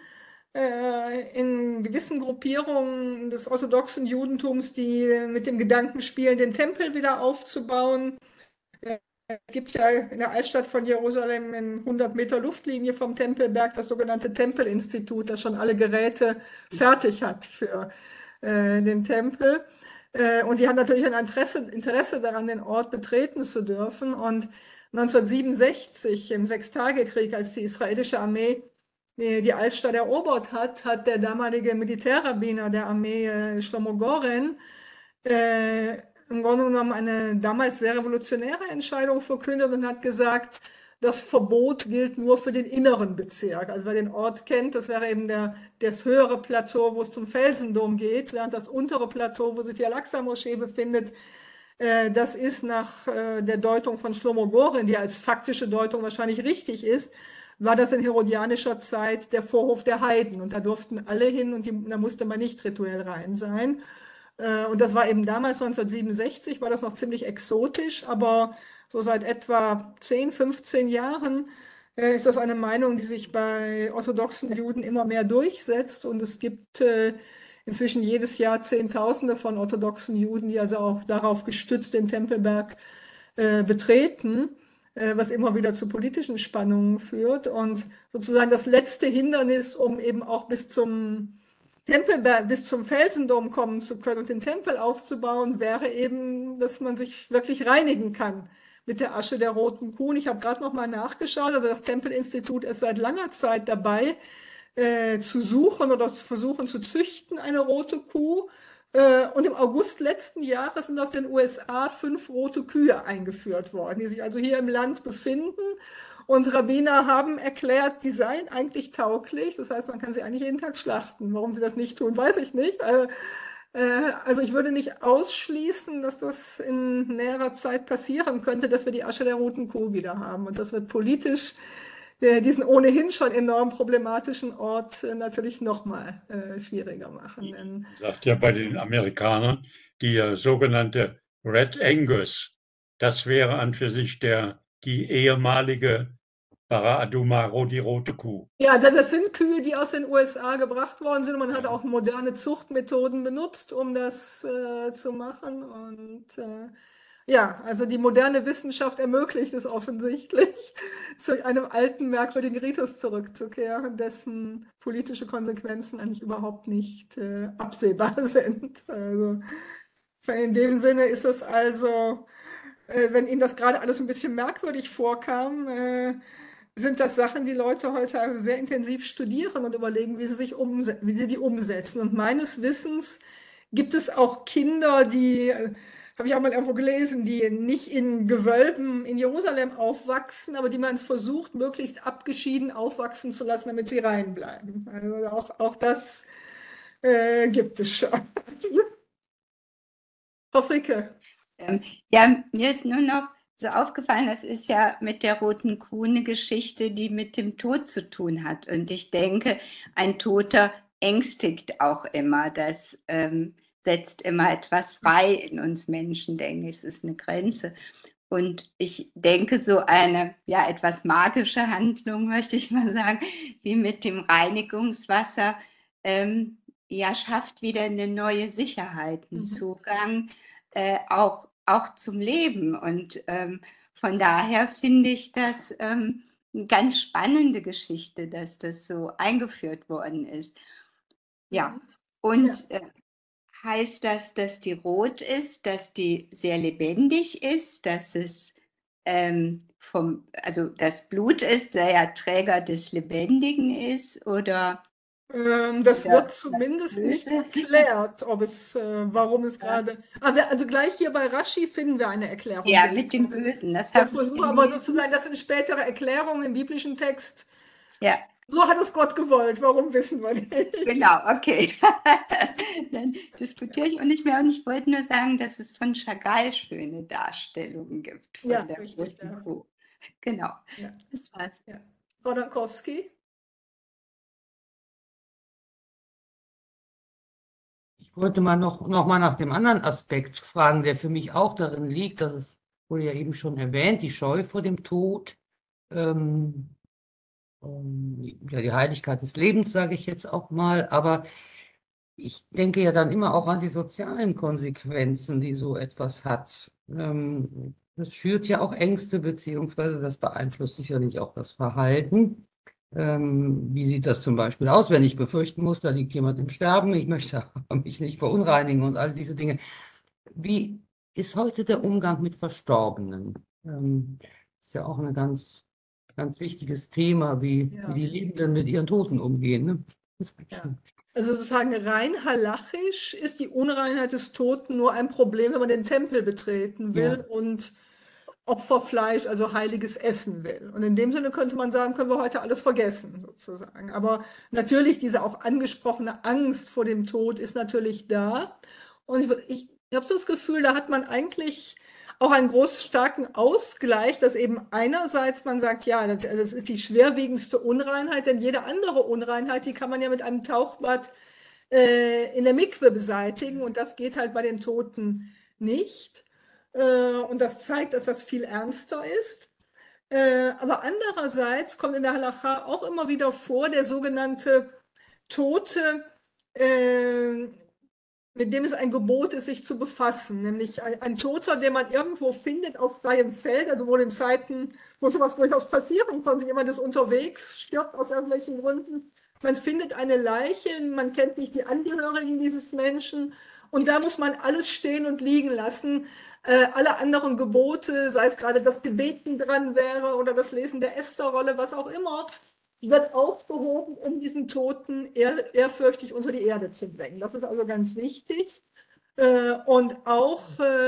in gewissen Gruppierungen des orthodoxen Judentums, die mit dem Gedanken spielen, den Tempel wieder aufzubauen. Es gibt ja in der Altstadt von Jerusalem in 100 Meter Luftlinie vom Tempelberg das sogenannte Tempelinstitut, das schon alle Geräte fertig hat für den Tempel. Und die haben natürlich ein Interesse daran, den Ort betreten zu dürfen. Und 1967 im Sechstagekrieg, als die israelische Armee die Altstadt erobert hat, hat der damalige Militärrabbiner der Armee, Shlomo Goren, im Grunde genommen eine damals sehr revolutionäre Entscheidung verkündet und hat gesagt, das Verbot gilt nur für den inneren Bezirk. Also wer den Ort kennt, das wäre eben das höhere Plateau, wo es zum Felsendom geht, während das untere Plateau, wo sich die Al-Aqsa-Moschee befindet, das ist nach der Deutung von Shlomo Goren, die als faktische Deutung wahrscheinlich richtig ist, war das in herodianischer Zeit der Vorhof der Heiden. Und da durften alle hin und da musste man nicht rituell rein sein. Und das war eben damals 1967, war das noch ziemlich exotisch, aber so seit etwa 10, 15 Jahren ist das eine Meinung, die sich bei orthodoxen Juden immer mehr durchsetzt. Und es gibt inzwischen jedes Jahr Zehntausende von orthodoxen Juden, die also auch darauf gestützt den Tempelberg betreten, was immer wieder zu politischen Spannungen führt. Und sozusagen das letzte Hindernis, um eben auch bis zum Tempelberg, bis zum Felsendom kommen zu können und den Tempel aufzubauen, wäre eben, dass man sich wirklich reinigen kann mit der Asche der roten Kuh. Und ich habe gerade noch mal nachgeschaut, also das Tempelinstitut ist seit langer Zeit dabei, zu suchen oder zu versuchen zu züchten, eine rote Kuh. Und im August letzten Jahres sind aus den USA 5 rote Kühe eingeführt worden, die sich also hier im Land befinden. Und Rabbiner haben erklärt, die seien eigentlich tauglich. Das heißt, man kann sie eigentlich jeden Tag schlachten. Warum sie das nicht tun, weiß ich nicht. Also ich würde nicht ausschließen, dass das in näherer Zeit passieren könnte, dass wir die Asche der roten Kuh wieder haben. Und das wird politisch diesen ohnehin schon enorm problematischen Ort natürlich noch mal schwieriger machen. Man sagt ja bei den Amerikanern, die sogenannte Red Angus, das wäre an für sich die ehemalige Bara Adumaro, die rote Kuh. Ja, das sind Kühe, die aus den USA gebracht worden sind. Und man hat auch moderne Zuchtmethoden benutzt, um das zu machen. Und ja, also die moderne Wissenschaft ermöglicht es offensichtlich, zu einem alten, merkwürdigen Ritus zurückzukehren, dessen politische Konsequenzen eigentlich überhaupt nicht absehbar sind. Also in dem Sinne ist es also, wenn Ihnen das gerade alles ein bisschen merkwürdig vorkam, sind das Sachen, die Leute heute sehr intensiv studieren und überlegen, wie sie die umsetzen. Und meines Wissens gibt es auch Kinder, die, habe ich auch mal irgendwo gelesen, die nicht in Gewölben in Jerusalem aufwachsen, aber die man versucht, möglichst abgeschieden aufwachsen zu lassen, damit sie reinbleiben. Also auch das gibt es schon. Frau Fricke. Ja, mir ist nur noch so aufgefallen, das ist ja mit der roten Kuh eine Geschichte, die mit dem Tod zu tun hat. Und ich denke, ein Toter ängstigt auch immer. Das setzt immer etwas frei in uns Menschen, denke ich. Es ist eine Grenze. Und ich denke, so eine ja etwas magische Handlung, möchte ich mal sagen, wie mit dem Reinigungswasser, ja, schafft wieder eine neue Sicherheit, einen Zugang auch zum Leben. Und von daher finde ich das eine ganz spannende Geschichte, dass das so eingeführt worden ist. Ja, und heißt das, dass die rot ist, dass die sehr lebendig ist, dass es also das Blut ist, der ja Träger des Lebendigen ist, oder? Das wird zumindest nicht erklärt, warum es gerade. Also gleich hier bei Rashi finden wir eine Erklärung. Ja, mit dem Bösen. Das habe ich aber sozusagen, das sind spätere Erklärungen im biblischen Text. Ja. So hat es Gott gewollt. Warum wissen wir nicht? Genau, okay. Dann diskutiere ich auch nicht mehr. Und ich wollte nur sagen, dass es von Chagall schöne Darstellungen gibt von der roten Kuh. Genau. Ja. Das war's. Ja. Frau Dankowski? Ich wollte mal noch mal nach dem anderen Aspekt fragen, der für mich auch darin liegt, dass es wurde ja eben schon erwähnt, die Scheu vor dem Tod, ja, die Heiligkeit des Lebens, sage ich jetzt auch mal, aber ich denke ja dann immer auch an die sozialen Konsequenzen, die so etwas hat. Das schürt ja auch Ängste, beziehungsweise das beeinflusst sicherlich auch das Verhalten. Wie sieht das zum Beispiel aus, wenn ich befürchten muss, da liegt jemand im Sterben, ich möchte mich nicht verunreinigen und all diese Dinge. Wie ist heute der Umgang mit Verstorbenen? Ist ja auch ein ganz wichtiges Thema, wie die Lebenden mit ihren Toten umgehen. Ne? Also sozusagen rein halachisch ist die Unreinheit des Toten nur ein Problem, wenn man den Tempel betreten will und Opferfleisch, also heiliges Essen will. Und in dem Sinne könnte man sagen, können wir heute alles vergessen, sozusagen. Aber natürlich diese auch angesprochene Angst vor dem Tod ist natürlich da. Und ich habe so das Gefühl, da hat man eigentlich auch einen starken Ausgleich, dass eben einerseits man sagt, ja, das ist die schwerwiegendste Unreinheit, denn jede andere Unreinheit, die kann man ja mit einem Tauchbad in der Mikwe beseitigen und das geht halt bei den Toten nicht. Und das zeigt, dass das viel ernster ist. Aber andererseits kommt in der Halacha auch immer wieder vor, der sogenannte Tote, mit dem es ein Gebot ist, sich zu befassen, nämlich ein Toter, den man irgendwo findet auf freiem Feld, also wohl in Zeiten, wo sowas durchaus passieren konnte, jemand ist unterwegs, stirbt aus irgendwelchen Gründen, man findet eine Leiche, man kennt nicht die Angehörigen dieses Menschen und da muss man alles stehen und liegen lassen, alle anderen Gebote, sei es gerade das Gebeten dran wäre oder das Lesen der Estherrolle, was auch immer, wird aufgehoben, um diesen Toten ehrfürchtig unter die Erde zu bringen. Das ist also ganz wichtig. Und auch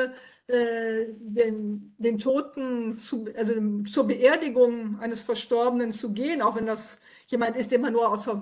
den Toten, also zur Beerdigung eines Verstorbenen zu gehen, auch wenn das jemand ist, den man nur aus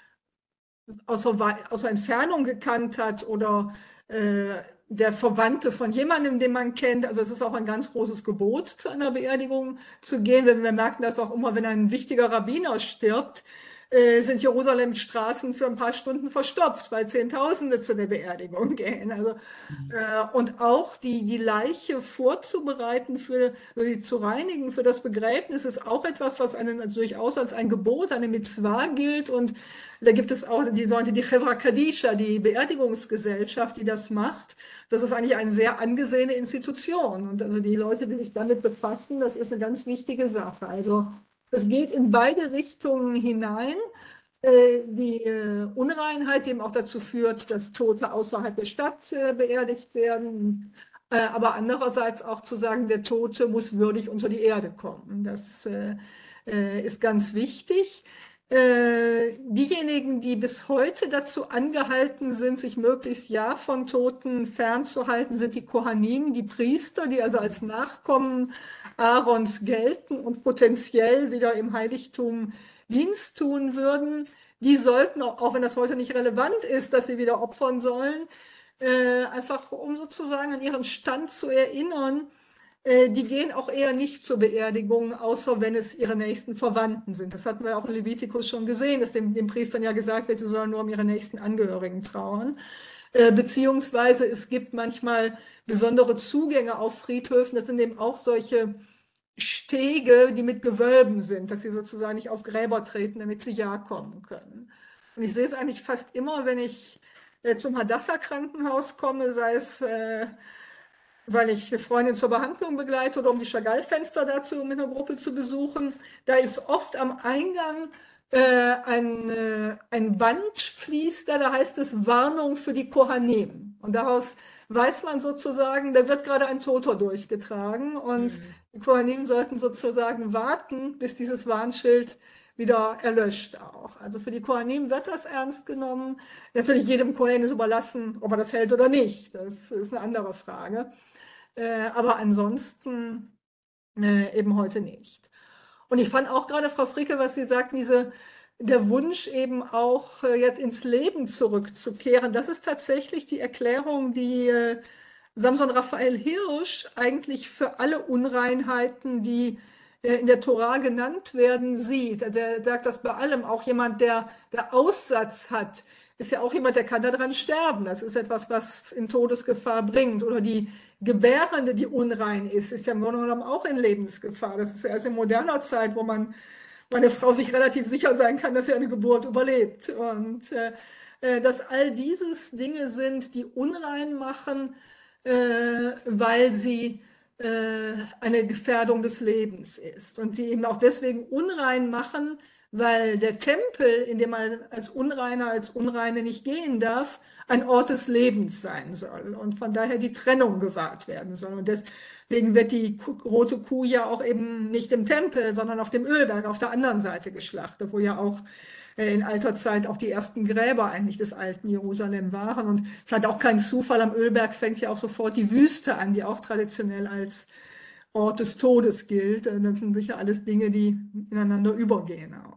der Entfernung gekannt hat oder der Verwandte von jemandem, den man kennt. Also es ist auch ein ganz großes Gebot, zu einer Beerdigung zu gehen. Wir merken das auch immer, wenn ein wichtiger Rabbiner stirbt, sind Jerusalems Straßen für ein paar Stunden verstopft, weil Zehntausende zu der Beerdigung gehen. Also, und auch die Leiche vorzubereiten, also sie zu reinigen für das Begräbnis, ist auch etwas, was also durchaus als ein Gebot, eine Mitzwa gilt. Und da gibt es auch die Chevra Kadisha, die Beerdigungsgesellschaft, die das macht. Das ist eigentlich eine sehr angesehene Institution. Und also die Leute, die sich damit befassen, das ist eine ganz wichtige Sache. Also es geht in beide Richtungen hinein. Die Unreinheit, die eben auch dazu führt, dass Tote außerhalb der Stadt beerdigt werden. Aber andererseits auch zu sagen, der Tote muss würdig unter die Erde kommen. Das ist ganz wichtig. Diejenigen, die bis heute dazu angehalten sind, sich möglichst ja von Toten fernzuhalten, sind die Kohanim, die Priester, die also als Nachkommen Aarons gelten und potenziell wieder im Heiligtum Dienst tun würden. Die sollten, auch wenn das heute nicht relevant ist, dass sie wieder opfern sollen, einfach um sozusagen an ihren Stand zu erinnern, die gehen auch eher nicht zur Beerdigung, außer wenn es ihre nächsten Verwandten sind. Das hatten wir auch in Levitikus schon gesehen, dass den Priestern ja gesagt wird, sie sollen nur um ihre nächsten Angehörigen trauern. Beziehungsweise es gibt manchmal besondere Zugänge auf Friedhöfen. Das sind eben auch solche Stege, die mit Gewölben sind, dass sie sozusagen nicht auf Gräber treten, damit sie ja kommen können. Und ich sehe es eigentlich fast immer, wenn ich zum Hadassah-Krankenhaus komme, sei es weil ich eine Freundin zur Behandlung begleite oder um die Chagall-Fenster dazu mit einer Gruppe zu besuchen. Da ist oft am Eingang ein Bandflies, da heißt es Warnung für die Kohanim. Und daraus weiß man sozusagen, da wird gerade ein Toter durchgetragen und die Kohanim sollten sozusagen warten, bis dieses Warnschild wieder erlöscht auch. Also für die Kohanim wird das ernst genommen. Natürlich jedem Kohen ist überlassen, ob er das hält oder nicht. Das ist eine andere Frage. Aber ansonsten eben heute nicht. Und ich fand auch gerade, Frau Fricke, was Sie sagten, der Wunsch eben auch jetzt ins Leben zurückzukehren, das ist tatsächlich die Erklärung, die Samson Raphael Hirsch eigentlich für alle Unreinheiten, die in der Tora genannt werden, sieht. Der sagt das bei allem. Auch jemand, der Aussatz hat, ist ja auch jemand, der kann daran sterben. Das ist etwas, was in Todesgefahr bringt. Oder die Gebärende, die unrein ist ja im Grunde genommen auch in Lebensgefahr. Das ist ja erst in moderner Zeit, wo meine Frau sich relativ sicher sein kann, dass sie eine Geburt überlebt. Und dass all dieses Dinge sind, die unrein machen, weil sie eine Gefährdung des Lebens ist. Und die eben auch deswegen unrein machen, weil der Tempel, in dem man als Unreiner, als Unreine nicht gehen darf, ein Ort des Lebens sein soll und von daher die Trennung gewahrt werden soll. Und deswegen wird die rote Kuh ja auch eben nicht im Tempel, sondern auf dem Ölberg, auf der anderen Seite geschlachtet, wo ja auch in alter Zeit auch die ersten Gräber eigentlich des alten Jerusalem waren. Und vielleicht auch kein Zufall, am Ölberg fängt ja auch sofort die Wüste an, die auch traditionell als Ort des Todes gilt. Das sind sicher alles Dinge, die ineinander übergehen auch.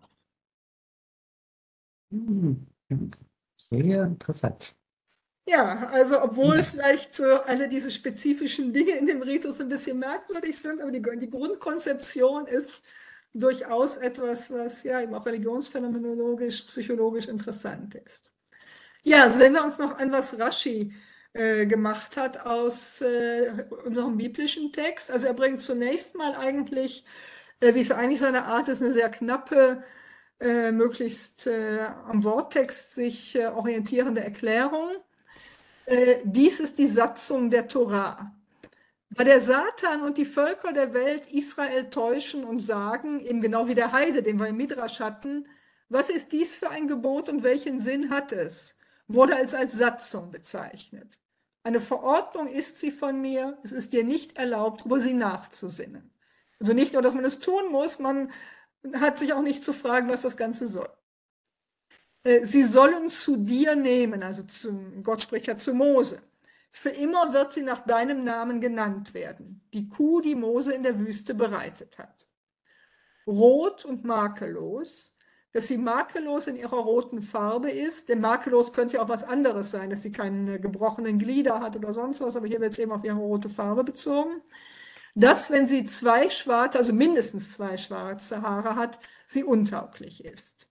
Sehr interessant. Ja, also obwohl vielleicht alle diese spezifischen Dinge in dem Ritus ein bisschen merkwürdig sind, aber die Grundkonzeption ist durchaus etwas, was ja eben auch religionsphänomenologisch, psychologisch interessant ist. Ja, sehen wir uns noch an, was Rashi gemacht hat aus unserem biblischen Text. Also er bringt zunächst mal eigentlich, wie es eigentlich seine Art ist, eine sehr knappe, möglichst am Worttext sich orientierende Erklärung. Dies ist die Satzung der Torah. Weil der Satan und die Völker der Welt Israel täuschen und sagen, eben genau wie der Heide, den wir im Midrasch hatten, was ist dies für ein Gebot und welchen Sinn hat es, wurde als Satzung bezeichnet. Eine Verordnung ist sie von mir, es ist dir nicht erlaubt, über sie nachzusinnen. Also nicht nur, dass man es tun muss, man hat sich auch nicht zu fragen, was das Ganze soll. Sie sollen zu dir nehmen, also Gott spricht ja zu Mose. Für immer wird sie nach deinem Namen genannt werden, die Kuh, die Mose in der Wüste bereitet hat. Rot und makellos, dass sie makellos in ihrer roten Farbe ist, denn makellos könnte ja auch was anderes sein, dass sie keine gebrochenen Glieder hat oder sonst was, aber hier wird es eben auf ihre rote Farbe bezogen. Dass, wenn sie zwei schwarze, also mindestens zwei schwarze Haare hat, sie untauglich ist.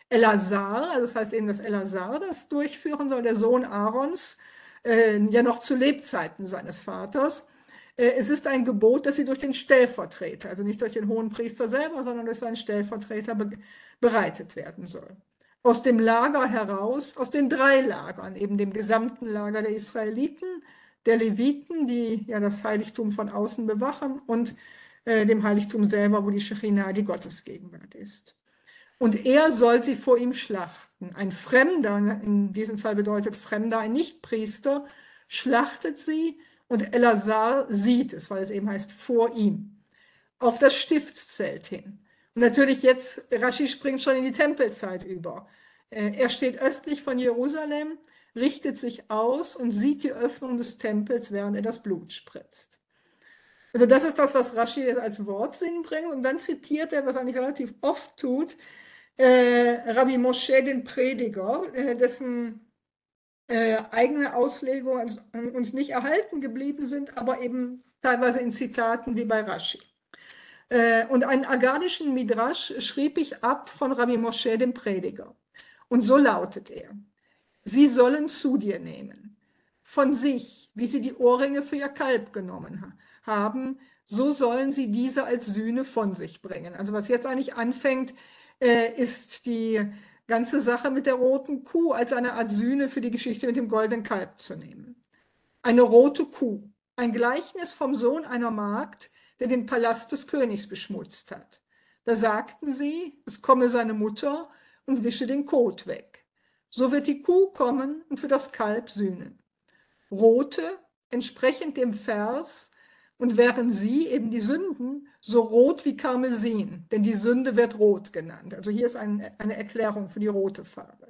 Elazar, also das heißt eben, dass Elazar das durchführen soll, der Sohn Aarons, ja noch zu Lebzeiten seines Vaters. Es ist ein Gebot, dass sie durch den Stellvertreter, also nicht durch den Hohenpriester selber, sondern durch seinen Stellvertreter bereitet werden soll. Aus dem Lager heraus, aus den 3 Lagern, eben dem gesamten Lager der Israeliten, der Leviten, die ja das Heiligtum von außen bewachen, und dem Heiligtum selber, wo die Schechina, die Gottesgegenwart ist. Und er soll sie vor ihm schlachten. Ein Fremder, in diesem Fall bedeutet Fremder ein Nichtpriester, schlachtet sie, und Elazar sieht es, weil es eben heißt vor ihm, auf das Stiftszelt hin. Und natürlich jetzt, Rashi springt schon in die Tempelzeit über. Er steht östlich von Jerusalem, richtet sich aus und sieht die Öffnung des Tempels, während er das Blut spritzt. Also das ist das, was Rashi als Wortsinn bringt. Und dann zitiert er, was er eigentlich relativ oft tut, Rabbi Moshe, den Prediger, dessen eigene Auslegungen uns nicht erhalten geblieben sind, aber eben teilweise in Zitaten wie bei Rashi. Und einen aggadischen Midrash schrieb ich ab von Rabbi Moshe, dem Prediger. Und so lautet er: Sie sollen zu dir nehmen, von sich, wie sie die Ohrringe für ihr Kalb genommen haben, so sollen sie diese als Sühne von sich bringen. Also was jetzt eigentlich anfängt, ist die ganze Sache mit der roten Kuh als eine Art Sühne für die Geschichte mit dem goldenen Kalb zu nehmen. Eine rote Kuh, ein Gleichnis vom Sohn einer Magd, der den Palast des Königs beschmutzt hat. Da sagten sie, es komme seine Mutter und wische den Kot weg. So wird die Kuh kommen und für das Kalb sühnen. Rote, entsprechend dem Vers, und wären sie, eben die Sünden, so rot wie Karmesin, denn die Sünde wird rot genannt. Also hier ist eine Erklärung für die rote Farbe.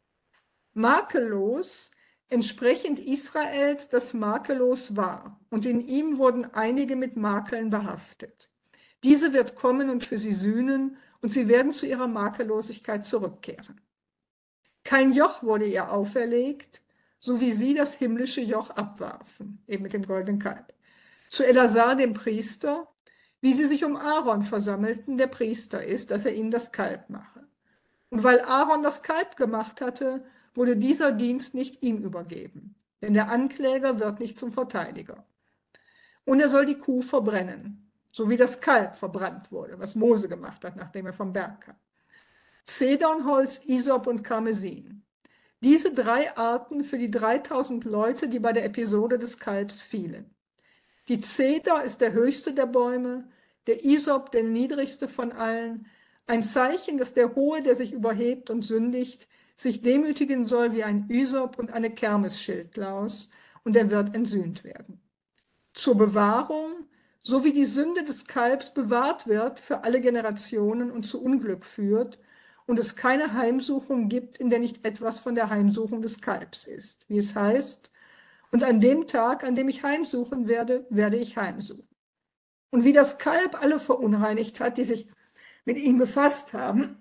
Makellos, entsprechend Israels, das makellos war, und in ihm wurden einige mit Makeln behaftet. Diese wird kommen und für sie sühnen, und sie werden zu ihrer Makellosigkeit zurückkehren. Kein Joch wurde ihr auferlegt, so wie sie das himmlische Joch abwarfen, eben mit dem goldenen Kalb. Zu Elazar, dem Priester, wie sie sich um Aaron versammelten, der Priester ist, dass er ihnen das Kalb mache. Und weil Aaron das Kalb gemacht hatte, wurde dieser Dienst nicht ihm übergeben, denn der Ankläger wird nicht zum Verteidiger. Und er soll die Kuh verbrennen, so wie das Kalb verbrannt wurde, was Mose gemacht hat, nachdem er vom Berg kam. Zedernholz, Isop und Karmesin. Diese 3 Arten für die 3000 Leute, die bei der Episode des Kalbs fielen. Die Zeder ist der höchste der Bäume, der Isop der niedrigste von allen, ein Zeichen, dass der Hohe, der sich überhebt und sündigt, sich demütigen soll wie ein Isop und eine Kermesschildlaus, und er wird entsühnt werden. Zur Bewahrung, so wie die Sünde des Kalbs bewahrt wird für alle Generationen und zu Unglück führt, und es keine Heimsuchung gibt, in der nicht etwas von der Heimsuchung des Kalbs ist. Wie es heißt, und an dem Tag, an dem ich heimsuchen werde, werde ich heimsuchen. Und wie das Kalb alle verunreinigt hat, die sich mit ihm befasst haben,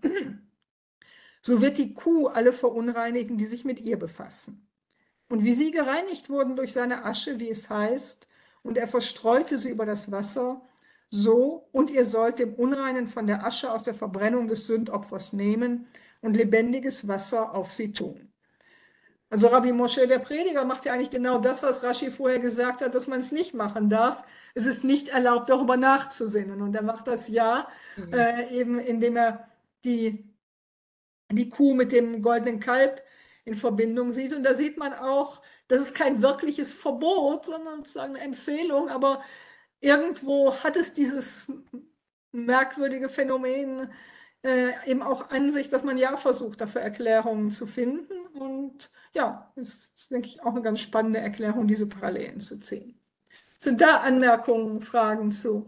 so wird die Kuh alle verunreinigen, die sich mit ihr befassen. Und wie sie gereinigt wurden durch seine Asche, wie es heißt, und er verstreute sie über das Wasser, so, und ihr sollt dem Unreinen von der Asche aus der Verbrennung des Sündopfers nehmen und lebendiges Wasser auf sie tun. Also Rabbi Moshe, der Prediger, macht ja eigentlich genau das, was Rashi vorher gesagt hat, dass man es nicht machen darf. Es ist nicht erlaubt, darüber nachzusinnen. Und er macht das eben, indem er die Kuh mit dem goldenen Kalb in Verbindung sieht. Und da sieht man auch, das ist kein wirkliches Verbot, sondern sozusagen eine Empfehlung. Aber irgendwo hat es dieses merkwürdige Phänomen eben auch an sich, dass man ja versucht, dafür Erklärungen zu finden. Und ja, es ist, denke ich, auch eine ganz spannende Erklärung, diese Parallelen zu ziehen. Sind da Anmerkungen, Fragen zu?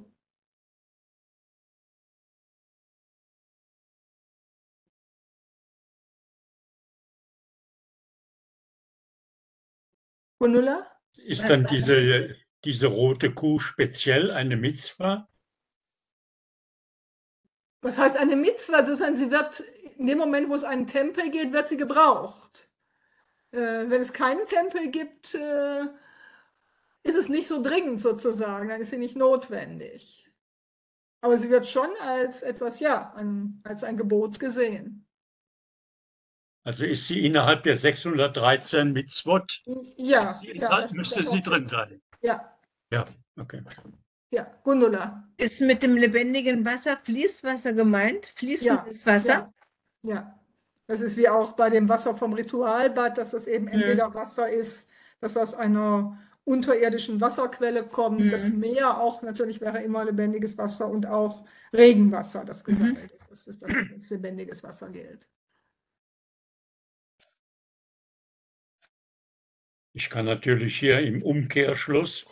Gunula? Ist dann diese rote Kuh speziell eine Mitzwa? Was heißt eine Mitzwa? Also, sie wird, in dem Moment, wo es einen Tempel geht, wird sie gebraucht. Wenn es keinen Tempel gibt, ist es nicht so dringend sozusagen, dann ist sie nicht notwendig. Aber sie wird schon als etwas, ja, als ein Gebot gesehen. Also ist sie innerhalb der 613 Mitzvot, Ja, ja, müsste sie drin sein. Ja, Ja, okay. ja, Gundula. Ist mit dem lebendigen Wasser Fließwasser gemeint? Fließendes Wasser? Ja. Das ist wie auch bei dem Wasser vom Ritualbad, dass es eben entweder Wasser ist, das aus einer unterirdischen Wasserquelle kommt. Das Meer auch natürlich wäre immer lebendiges Wasser und auch Regenwasser, das gesammelt ist. Das ist das, was als lebendiges Wasser gilt. Ich kann natürlich hier im Umkehrschluss,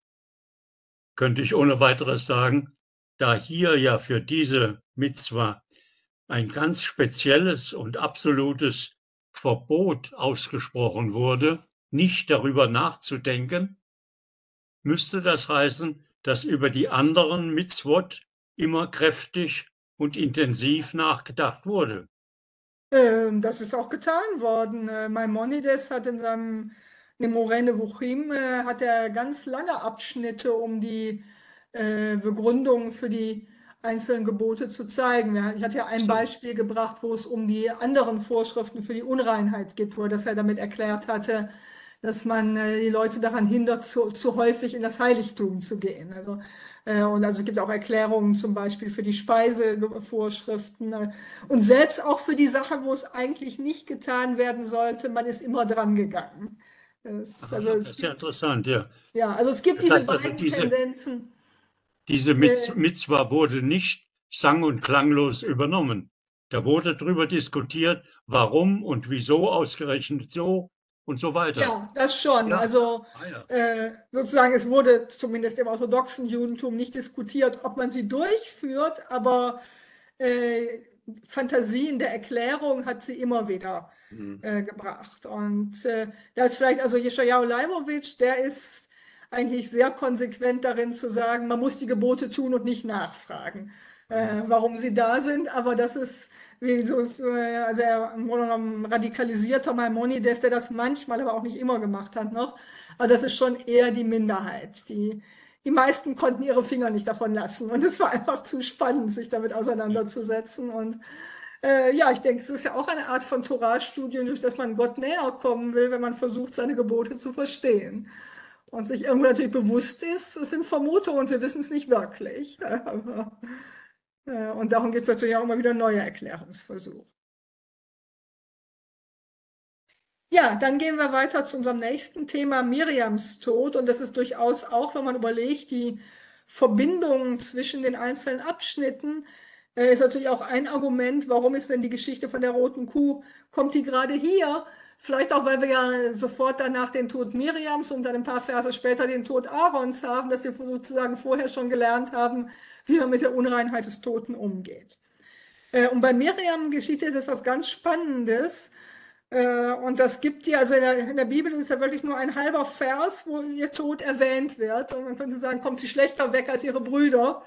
könnte ich ohne weiteres sagen, da hier ja für diese Mitzwa ein ganz spezielles und absolutes Verbot ausgesprochen wurde, nicht darüber nachzudenken, müsste das heißen, dass über die anderen Mitzvot immer kräftig und intensiv nachgedacht wurde. Das ist auch getan worden. Maimonides hat in seinem Nemore Nevuchim hat er ganz lange Abschnitte, um die Begründung für die einzelnen Gebote zu zeigen. Ich hatte ja ein Beispiel gebracht, wo es um die anderen Vorschriften für die Unreinheit geht, wo er das ja damit erklärt hatte, dass man die Leute daran hindert, zu häufig in das Heiligtum zu gehen. Also es gibt auch Erklärungen zum Beispiel für die Speisevorschriften und selbst auch für die Sachen, wo es eigentlich nicht getan werden sollte, man ist immer dran gegangen. Das ist ja interessant, ja. Ja, also es gibt diese beiden Tendenzen. Diese Mitzwa wurde nicht sang- und klanglos übernommen. Da wurde darüber diskutiert, warum und wieso ausgerechnet so und so weiter. Ja, das schon. Ja. Also sozusagen, es wurde zumindest im orthodoxen Judentum nicht diskutiert, ob man sie durchführt, aber Fantasie in der Erklärung hat sie immer wieder gebracht. Und da ist vielleicht, also Jeschajahu Leibowitsch, der ist eigentlich sehr konsequent darin zu sagen, man muss die Gebote tun und nicht nachfragen, warum sie da sind. Aber das ist wie so, also er wurde ein radikalisierter Maimonides, der das manchmal, aber auch nicht immer gemacht hat noch. Aber das ist schon eher die Minderheit. Die meisten konnten ihre Finger nicht davon lassen. Und es war einfach zu spannend, sich damit auseinanderzusetzen. Und ja, ich denke, es ist ja auch eine Art von Torahstudium, durch das man Gott näher kommen will, wenn man versucht, seine Gebote zu verstehen. Und sich irgendwo natürlich bewusst ist, es sind Vermutungen und wir wissen es nicht wirklich. Und darum gibt es natürlich auch immer wieder neue Erklärungsversuche. Ja, dann gehen wir weiter zu unserem nächsten Thema, Miriams Tod. Und das ist durchaus auch, wenn man überlegt, die Verbindung zwischen den einzelnen Abschnitten, ist natürlich auch ein Argument, warum ist, wenn die Geschichte von der roten Kuh, kommt die gerade hier? Vielleicht auch, weil wir ja sofort danach den Tod Miriams und dann ein paar Verse später den Tod Aarons haben, dass wir sozusagen vorher schon gelernt haben, wie man mit der Unreinheit des Toten umgeht. Und bei Miriam geschieht jetzt etwas ganz Spannendes. Und das gibt ihr, also in der Bibel ist ja wirklich nur ein halber Vers, wo ihr Tod erwähnt wird. Und man könnte sagen, kommt sie schlechter weg als ihre Brüder.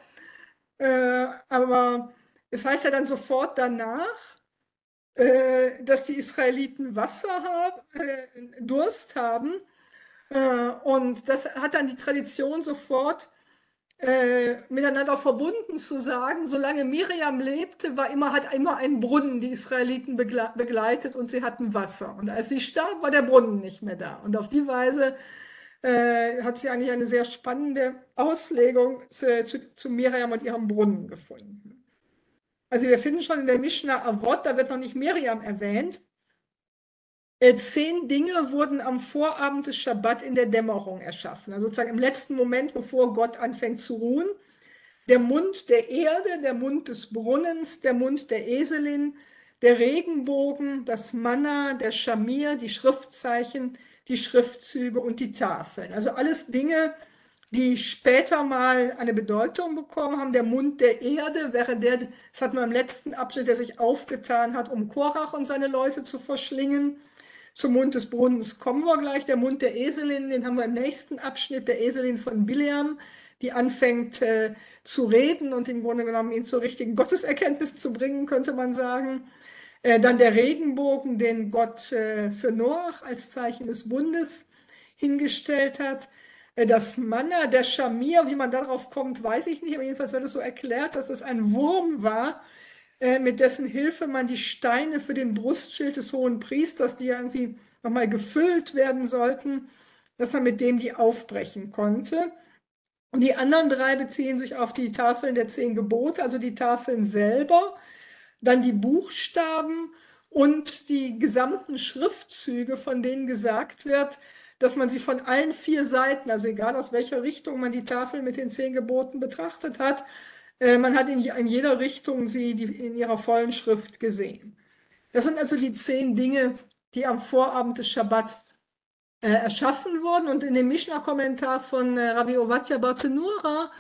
Aber es heißt ja dann sofort danach, dass die Israeliten Wasser haben, Durst haben. Und das hat dann die Tradition sofort miteinander verbunden zu sagen, solange Miriam lebte, hat immer ein Brunnen die Israeliten begleitet und sie hatten Wasser. Und als sie starb, war der Brunnen nicht mehr da. Und auf die Weise hat sie eigentlich eine sehr spannende Auslegung zu Miriam und ihrem Brunnen gefunden. Also wir finden schon in der Mishnah Avot, da wird noch nicht Miriam erwähnt. 10 Dinge wurden am Vorabend des Schabbat in der Dämmerung erschaffen. Also sozusagen im letzten Moment, bevor Gott anfängt zu ruhen. Der Mund der Erde, der Mund des Brunnens, der Mund der Eselin, der Regenbogen, das Manna, der Schamir, die Schriftzeichen, die Schriftzüge und die Tafeln. Also alles Dinge, die später mal eine Bedeutung bekommen haben. Der Mund der Erde wäre das hatten wir im letzten Abschnitt, der sich aufgetan hat, um Korach und seine Leute zu verschlingen. Zum Mund des Brunnens kommen wir gleich. Der Mund der Eselin, den haben wir im nächsten Abschnitt, der Eselin von Bileam, die anfängt zu reden und im Grunde genommen ihn zur richtigen Gotteserkenntnis zu bringen, könnte man sagen. Dann der Regenbogen, den Gott für Noach als Zeichen des Bundes hingestellt hat. Das Manna, der Schamir, wie man darauf kommt, weiß ich nicht, aber jedenfalls wird es so erklärt, dass es ein Wurm war, mit dessen Hilfe man die Steine für den Brustschild des hohen Priesters, die ja irgendwie nochmal gefüllt werden sollten, dass man mit dem die aufbrechen konnte. Und die anderen 3 beziehen sich auf die Tafeln der 10 Gebote, also die Tafeln selber, dann die Buchstaben und die gesamten Schriftzüge, von denen gesagt wird, dass man sie von allen 4 Seiten, also egal aus welcher Richtung man die Tafel mit den 10 Geboten betrachtet hat, man hat in jeder Richtung sie in ihrer vollen Schrift gesehen. Das sind also die 10 Dinge, die am Vorabend des Schabbat erschaffen wurden. Und in dem Mishnah-Kommentar von Rabbi Ovadia Bartenura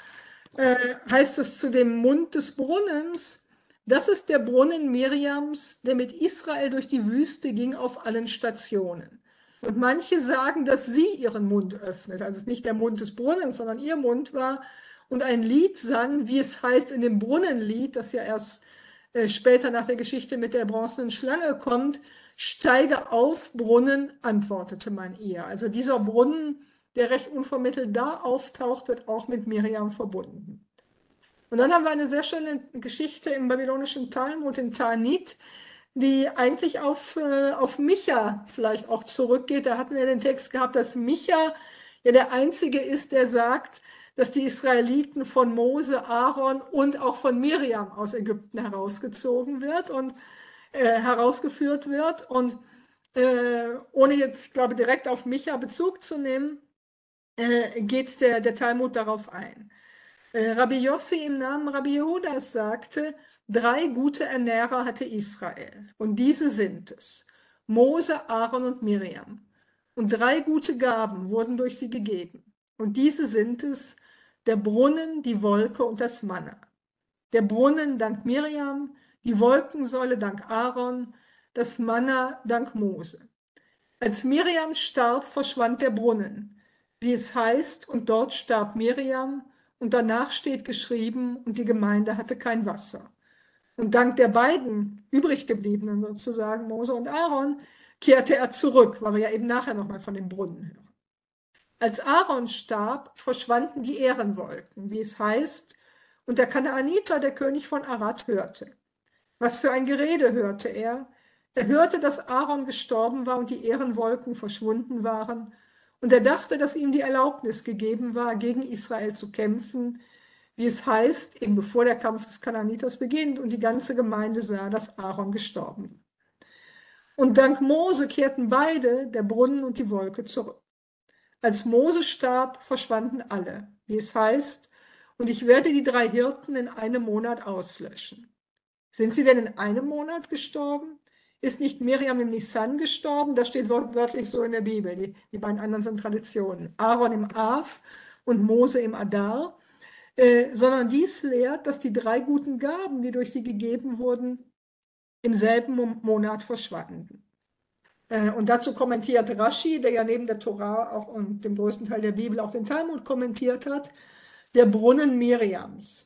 heißt es zu dem Mund des Brunnens, das ist der Brunnen Miriams, der mit Israel durch die Wüste ging auf allen Stationen. Und manche sagen, dass sie ihren Mund öffnet. Also es ist nicht der Mund des Brunnens, sondern ihr Mund war. Und ein Lied sang, wie es heißt in dem Brunnenlied, das ja erst später nach der Geschichte mit der bronzenen Schlange kommt, steige auf, Brunnen, antwortete man ihr. Also dieser Brunnen, der recht unvermittelt da auftaucht, wird auch mit Miriam verbunden. Und dann haben wir eine sehr schöne Geschichte im babylonischen Talmud, in Ta'anit, die eigentlich auf Micha vielleicht auch zurückgeht. Da hatten wir den Text gehabt, dass Micha ja der Einzige ist, der sagt, dass die Israeliten von Mose, Aaron und auch von Miriam aus Ägypten herausgezogen wird und herausgeführt wird. Und ohne jetzt, ich glaube, direkt auf Micha Bezug zu nehmen, geht der Talmud darauf ein. Rabbi Yossi im Namen Rabbi Yehudas sagte, 3 gute Ernährer hatte Israel. Und diese sind es: Mose, Aaron und Miriam. Und 3 gute Gaben wurden durch sie gegeben. Und diese sind es: der Brunnen, die Wolke und das Manna. Der Brunnen dank Miriam, die Wolkensäule dank Aaron, das Manna dank Mose. Als Miriam starb, verschwand der Brunnen, wie es heißt, und dort starb Miriam, und danach steht geschrieben, und die Gemeinde hatte kein Wasser. Und dank der beiden übriggebliebenen sozusagen, Mose und Aaron, kehrte er zurück, weil wir ja eben nachher nochmal von dem Brunnen hören. Als Aaron starb, verschwanden die Ehrenwolken, wie es heißt, und der Kanaaniter, der König von Arad, hörte. Was für ein Gerede hörte er? Er hörte, dass Aaron gestorben war und die Ehrenwolken verschwunden waren, und er dachte, dass ihm die Erlaubnis gegeben war, gegen Israel zu kämpfen, wie es heißt, eben bevor der Kampf des Kanaaniters beginnt, und die ganze Gemeinde sah, dass Aaron gestorben war. Und dank Mose kehrten beide, der Brunnen und die Wolke, zurück. Als Mose starb, verschwanden alle, wie es heißt, und ich werde die 3 Hirten in einem Monat auslöschen. Sind sie denn in einem Monat gestorben? Ist nicht Miriam im Nisan gestorben? Das steht wörtlich so in der Bibel. Die beiden anderen sind Traditionen. Aaron im Av und Mose im Adar. Sondern dies lehrt, dass die 3 guten Gaben, die durch sie gegeben wurden, im selben Monat verschwanden. Und dazu kommentiert Rashi, der ja neben der Torah auch und dem größten Teil der Bibel auch den Talmud kommentiert hat, der Brunnen Miriams.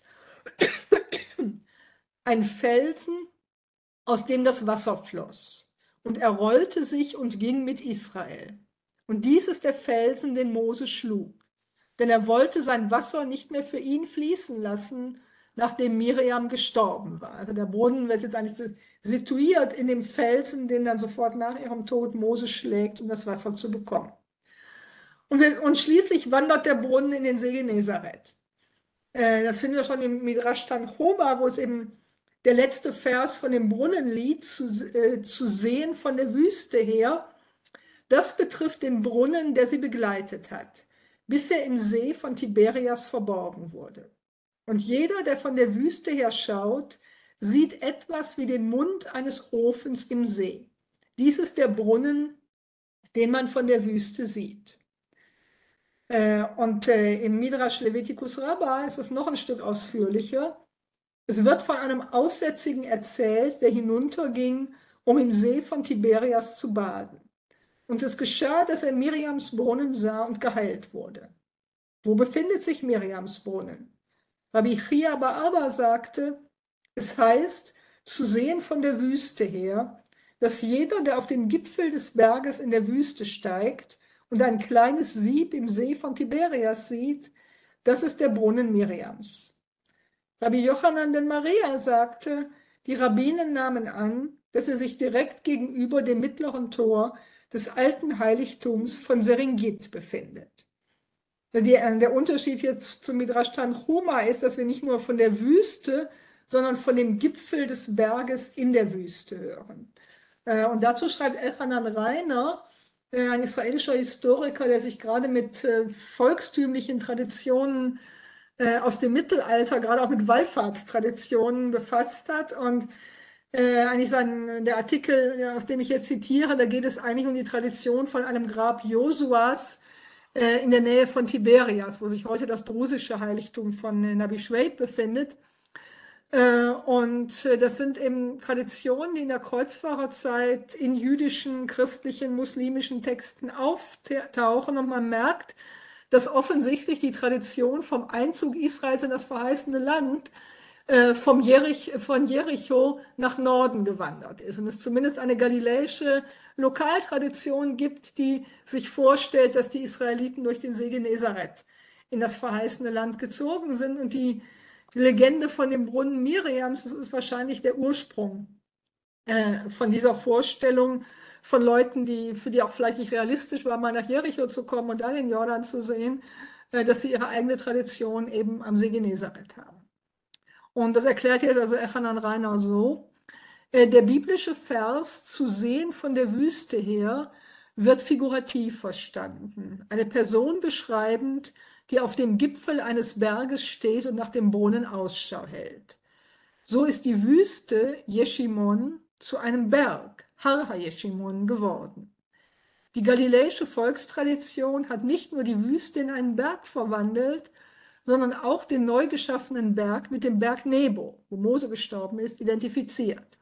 Ein Felsen, aus dem das Wasser floss. Und er rollte sich und ging mit Israel. Und dies ist der Felsen, den Mose schlug. Denn er wollte sein Wasser nicht mehr für ihn fließen lassen, nachdem Miriam gestorben war. Also der Brunnen wird jetzt eigentlich situiert in dem Felsen, den dann sofort nach ihrem Tod Mose schlägt, um das Wasser zu bekommen. Und schließlich wandert der Brunnen in den See Genezareth. Das finden wir schon im Midrash Tanchuma, wo es eben der letzte Vers von dem Brunnenlied zu sehen von der Wüste her. Das betrifft den Brunnen, der sie begleitet hat, bis er im See von Tiberias verborgen wurde. Und jeder, der von der Wüste her schaut, sieht etwas wie den Mund eines Ofens im See. Dies ist der Brunnen, den man von der Wüste sieht. Im Midrash Leviticus Rabbah ist es noch ein Stück ausführlicher. Es wird von einem Aussätzigen erzählt, der hinunterging, um im See von Tiberias zu baden. Und es geschah, dass er Miriams Brunnen sah und geheilt wurde. Wo befindet sich Miriams Brunnen? Rabbi Chia bar Abba sagte, es heißt, zu sehen von der Wüste her, dass jeder, der auf den Gipfel des Berges in der Wüste steigt und ein kleines Sieb im See von Tiberias sieht, das ist der Brunnen Miriams. Rabbi Jochanan ben Maria sagte, Die Rabbinen nahmen an, dass er sich direkt gegenüber dem mittleren Tor des alten Heiligtums von Seringit befindet. Der Unterschied jetzt zum Midrash Tanchuma ist, dass wir nicht nur von der Wüste, sondern von dem Gipfel des Berges in der Wüste hören. Und dazu schreibt Elchanan Reiner, ein israelischer Historiker, der sich gerade mit volkstümlichen Traditionen aus dem Mittelalter, gerade auch mit Wallfahrtstraditionen befasst hat. Und eigentlich der Artikel, aus dem ich jetzt zitiere, da geht es eigentlich um die Tradition von einem Grab Josuas in der Nähe von Tiberias, wo sich heute das drusische Heiligtum von Nabi Schweib befindet. Und das sind eben Traditionen, die in der Kreuzfahrerzeit in jüdischen, christlichen, muslimischen Texten auftauchen. Und man merkt, dass offensichtlich die Tradition vom Einzug Israels in das verheißene Land von Jericho nach Norden gewandert ist. Und es zumindest eine galiläische Lokaltradition gibt, die sich vorstellt, dass die Israeliten durch den See Genezareth in das verheißene Land gezogen sind. Und die Legende von dem Brunnen Miriams, das ist wahrscheinlich der Ursprung von dieser Vorstellung von Leuten, für die auch vielleicht nicht realistisch war, mal nach Jericho zu kommen und dann den Jordan zu sehen, dass sie ihre eigene Tradition eben am See Genezareth haben. Und das erklärt jetzt also Elchanan Reiner so: Der biblische Vers "zu sehen von der Wüste her" wird figurativ verstanden, eine Person beschreibend, die auf dem Gipfel eines Berges steht und nach dem Brunnen Ausschau hält. So ist die Wüste Jeshimon zu einem Berg, Har HaYeshimon, geworden. Die galiläische Volkstradition hat nicht nur die Wüste in einen Berg verwandelt, sondern auch den neu geschaffenen Berg mit dem Berg Nebo, wo Mose gestorben ist, identifiziert.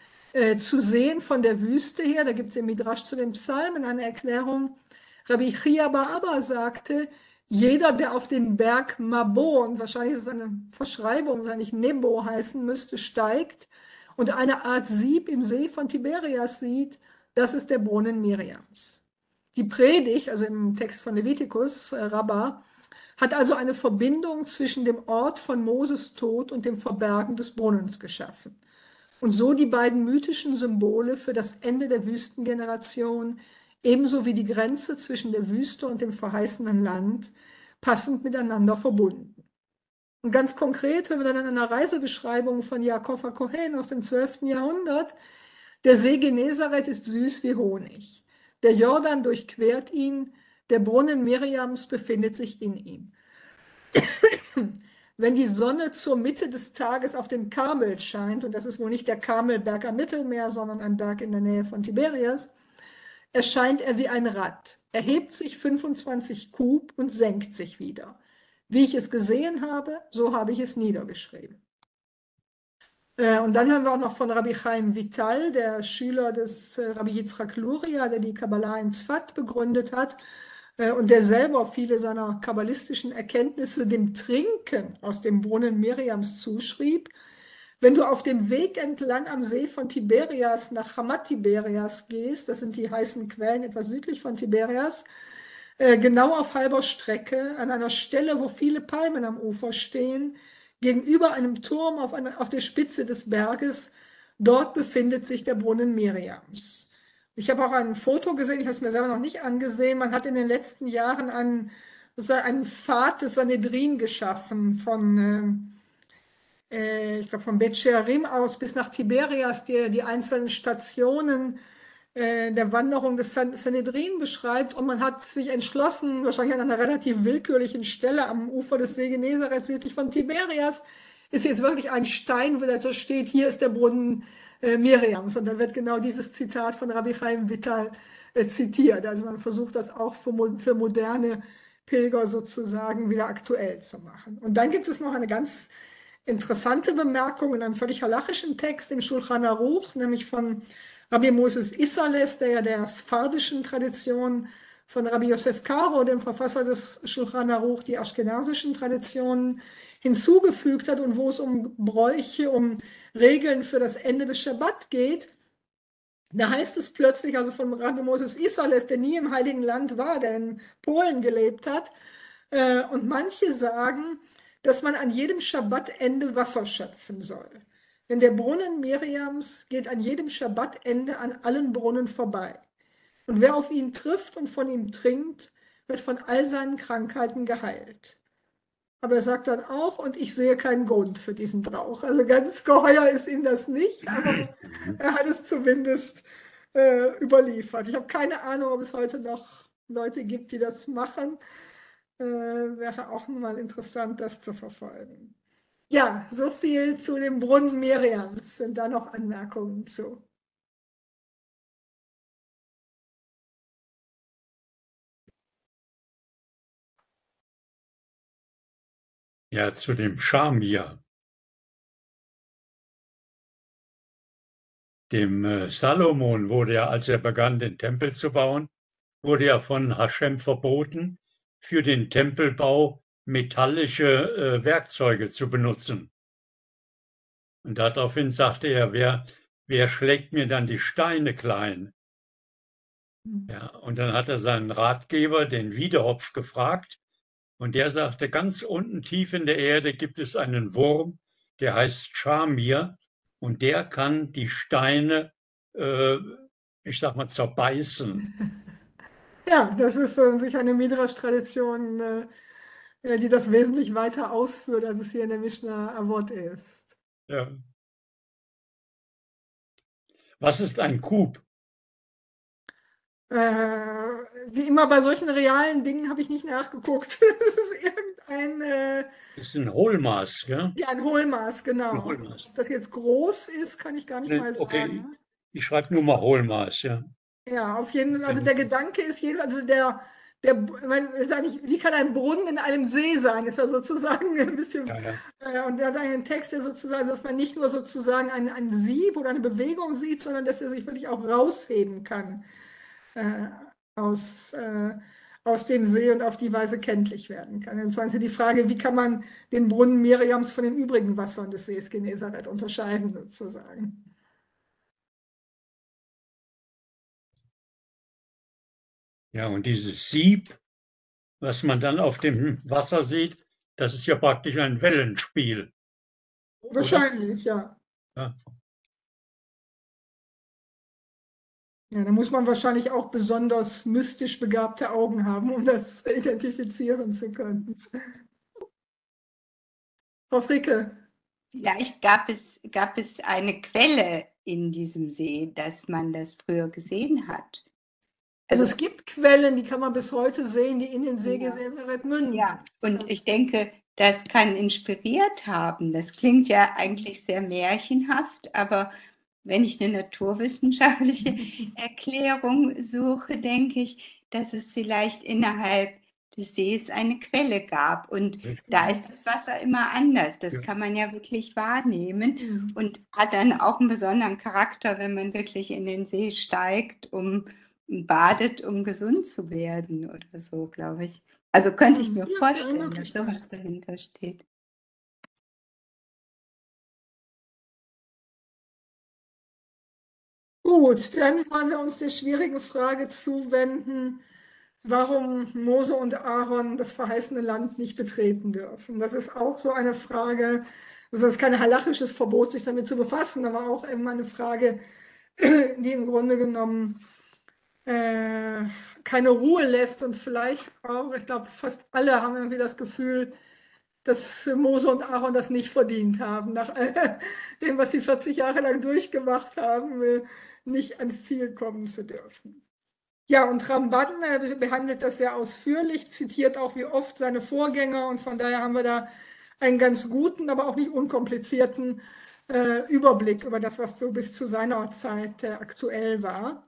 Zu sehen von der Wüste her, da gibt es im Midrash zu den Psalmen eine Erklärung, Rabbi Chia bar Abba sagte, jeder, der auf den Berg Mabo, und wahrscheinlich ist es eine Verschreibung, wahrscheinlich Nebo heißen müsste, steigt und eine Art Sieb im See von Tiberias sieht, das ist der Brunnen Miriams. Die Predigt, also im Text von Levitikus, Rabbah, hat also eine Verbindung zwischen dem Ort von Moses Tod und dem Verbergen des Brunnens geschaffen. Und so die beiden mythischen Symbole für das Ende der Wüstengeneration, ebenso wie die Grenze zwischen der Wüste und dem verheißenen Land, passend miteinander verbunden. Und ganz konkret hören wir dann in einer Reisebeschreibung von Yaakov HaKohen aus dem 12. Jahrhundert, der See Genezareth ist süß wie Honig. Der Jordan durchquert ihn, der Brunnen Miriams befindet sich in ihm. Wenn die Sonne zur Mitte des Tages auf den Karmel scheint, und das ist wohl nicht der Karmelberg am Mittelmeer, sondern ein Berg in der Nähe von Tiberias, erscheint er wie ein Rad, erhebt sich 25 Kub und senkt sich wieder. Wie ich es gesehen habe, so habe ich es niedergeschrieben. Und dann hören wir auch noch von Rabbi Chaim Vital, der Schüler des Rabbi Yitzchak Luria, der die Kabbalah in Tzfat begründet hat und der selber viele seiner kabbalistischen Erkenntnisse dem Trinken aus dem Brunnen Miriams zuschrieb. Wenn du auf dem Weg entlang am See von Tiberias nach Hamat Tiberias gehst, das sind die heißen Quellen etwas südlich von Tiberias, genau auf halber Strecke, an einer Stelle, wo viele Palmen am Ufer stehen, gegenüber einem Turm auf der Spitze des Berges, dort befindet sich der Brunnen Miriams. Ich habe auch ein Foto gesehen, ich habe es mir selber noch nicht angesehen. Man hat in den letzten Jahren einen Pfad des Sanhedrin geschaffen, ich glaube von Bet Shearim aus bis nach Tiberias, die einzelnen Stationen der Wanderung des Sanhedrin beschreibt. Und man hat sich entschlossen, wahrscheinlich an einer relativ willkürlichen Stelle am Ufer des See Genezareth südlich von Tiberias, ist jetzt wirklich ein Stein, wo da steht, hier ist der Brunnen Miriams. Und dann wird genau dieses Zitat von Rabbi Chaim Vital zitiert. Also man versucht das auch für moderne Pilger sozusagen wieder aktuell zu machen. Und dann gibt es noch eine ganz interessante Bemerkung in einem völlig halachischen Text im Shulchan Aruch, nämlich von Rabbi Moses Isserles, der ja der sphardischen Tradition von Rabbi Yosef Karo, dem Verfasser des Shulchan Aruch, die aschkenasischen Traditionen hinzugefügt hat und wo es um Bräuche, um Regeln für das Ende des Schabbat geht. Da heißt es plötzlich, also von Rabbi Moses Isserles, der nie im Heiligen Land war, der in Polen gelebt hat, und manche sagen, dass man an jedem Schabbatende Wasser schöpfen soll. Denn der Brunnen Miriams geht an jedem Schabbatende an allen Brunnen vorbei. Und wer auf ihn trifft und von ihm trinkt, wird von all seinen Krankheiten geheilt. Aber er sagt dann auch, und ich sehe keinen Grund für diesen Brauch. Also ganz geheuer ist ihm das nicht, aber er hat es zumindest überliefert. Ich habe keine Ahnung, ob es heute noch Leute gibt, die das machen. Wäre auch mal interessant, das zu verfolgen. Ja, so viel zu dem Brunnen Miriams. Sind da noch Anmerkungen zu? Ja, zu dem Schamir, dem Salomon wurde ja, als er begann, den Tempel zu bauen, wurde ja von Hashem verboten, für den Tempelbau metallische Werkzeuge zu benutzen. Und daraufhin sagte er, wer schlägt mir dann die Steine klein? Ja, und dann hat er seinen Ratgeber, den Wiedehopf, gefragt. Und der sagte, ganz unten tief in der Erde gibt es einen Wurm, der heißt Schamir. Und der kann die Steine, ich sag mal, zerbeißen. Ja, das ist sicher eine Midrash-Tradition, die das wesentlich weiter ausführt, als es hier in der Mishnah Avot ist. Ja. Was ist ein Kub? Wie immer bei solchen realen Dingen habe ich nicht nachgeguckt. Es ist irgendein Das ist ein Hohlmaß, ja? ja, ein Hohlmaß, genau. Ein Hohlmaß. Ob das jetzt groß ist, kann ich gar nicht mal Okay, sagen. ich schreibe nur mal Hohlmaß, ja. Ja, auf jeden Fall. Also der Gedanke ist also wie kann ein Brunnen in einem See sein? Ist ja sozusagen ein bisschen. Ja. Und da ist ein Text, der sozusagen, dass man nicht nur sozusagen ein Sieb oder eine Bewegung sieht, sondern dass er sich wirklich auch rausheben kann aus dem See und auf die Weise kenntlich werden kann. Das ist die Frage, wie kann man den Brunnen Miriams von den übrigen Wassern des Sees Genezareth unterscheiden, sozusagen. Ja, und dieses Sieb, was man dann auf dem Wasser sieht, das ist ja praktisch ein Wellenspiel. Wahrscheinlich, ja. Ja. Ja, da muss man wahrscheinlich auch besonders mystisch begabte Augen haben, um das identifizieren zu können. Frau Fricke. Vielleicht gab es eine Quelle in diesem See, dass man das früher gesehen hat. Also es gibt Quellen, die kann man bis heute sehen, die in den See Genezareth münden. Ja, und ich denke, das kann inspiriert haben. Das klingt ja eigentlich sehr märchenhaft, aber wenn ich eine naturwissenschaftliche Erklärung suche, denke ich, dass es vielleicht innerhalb des Sees eine Quelle gab. Und da ist das Wasser immer anders. Das kann man ja wirklich wahrnehmen und hat dann auch einen besonderen Charakter, wenn man wirklich in den See steigt, badet, um gesund zu werden oder so, glaube ich. Also könnte ich mir vorstellen, dass sowas dahinter steht. Gut, dann wollen wir uns der schwierigen Frage zuwenden, warum Mose und Aaron das verheißene Land nicht betreten dürfen. Das ist auch so eine Frage, also das ist kein halachisches Verbot, sich damit zu befassen, aber auch eben eine Frage, die im Grunde genommen keine Ruhe lässt und vielleicht auch, ich glaube, fast alle haben irgendwie das Gefühl, dass Mose und Aaron das nicht verdient haben, nach dem, was sie 40 Jahre lang durchgemacht haben, nicht ans Ziel kommen zu dürfen. Ja, und Ramban behandelt das sehr ausführlich, zitiert auch wie oft seine Vorgänger und von daher haben wir da einen ganz guten, aber auch nicht unkomplizierten Überblick über das, was so bis zu seiner Zeit aktuell war.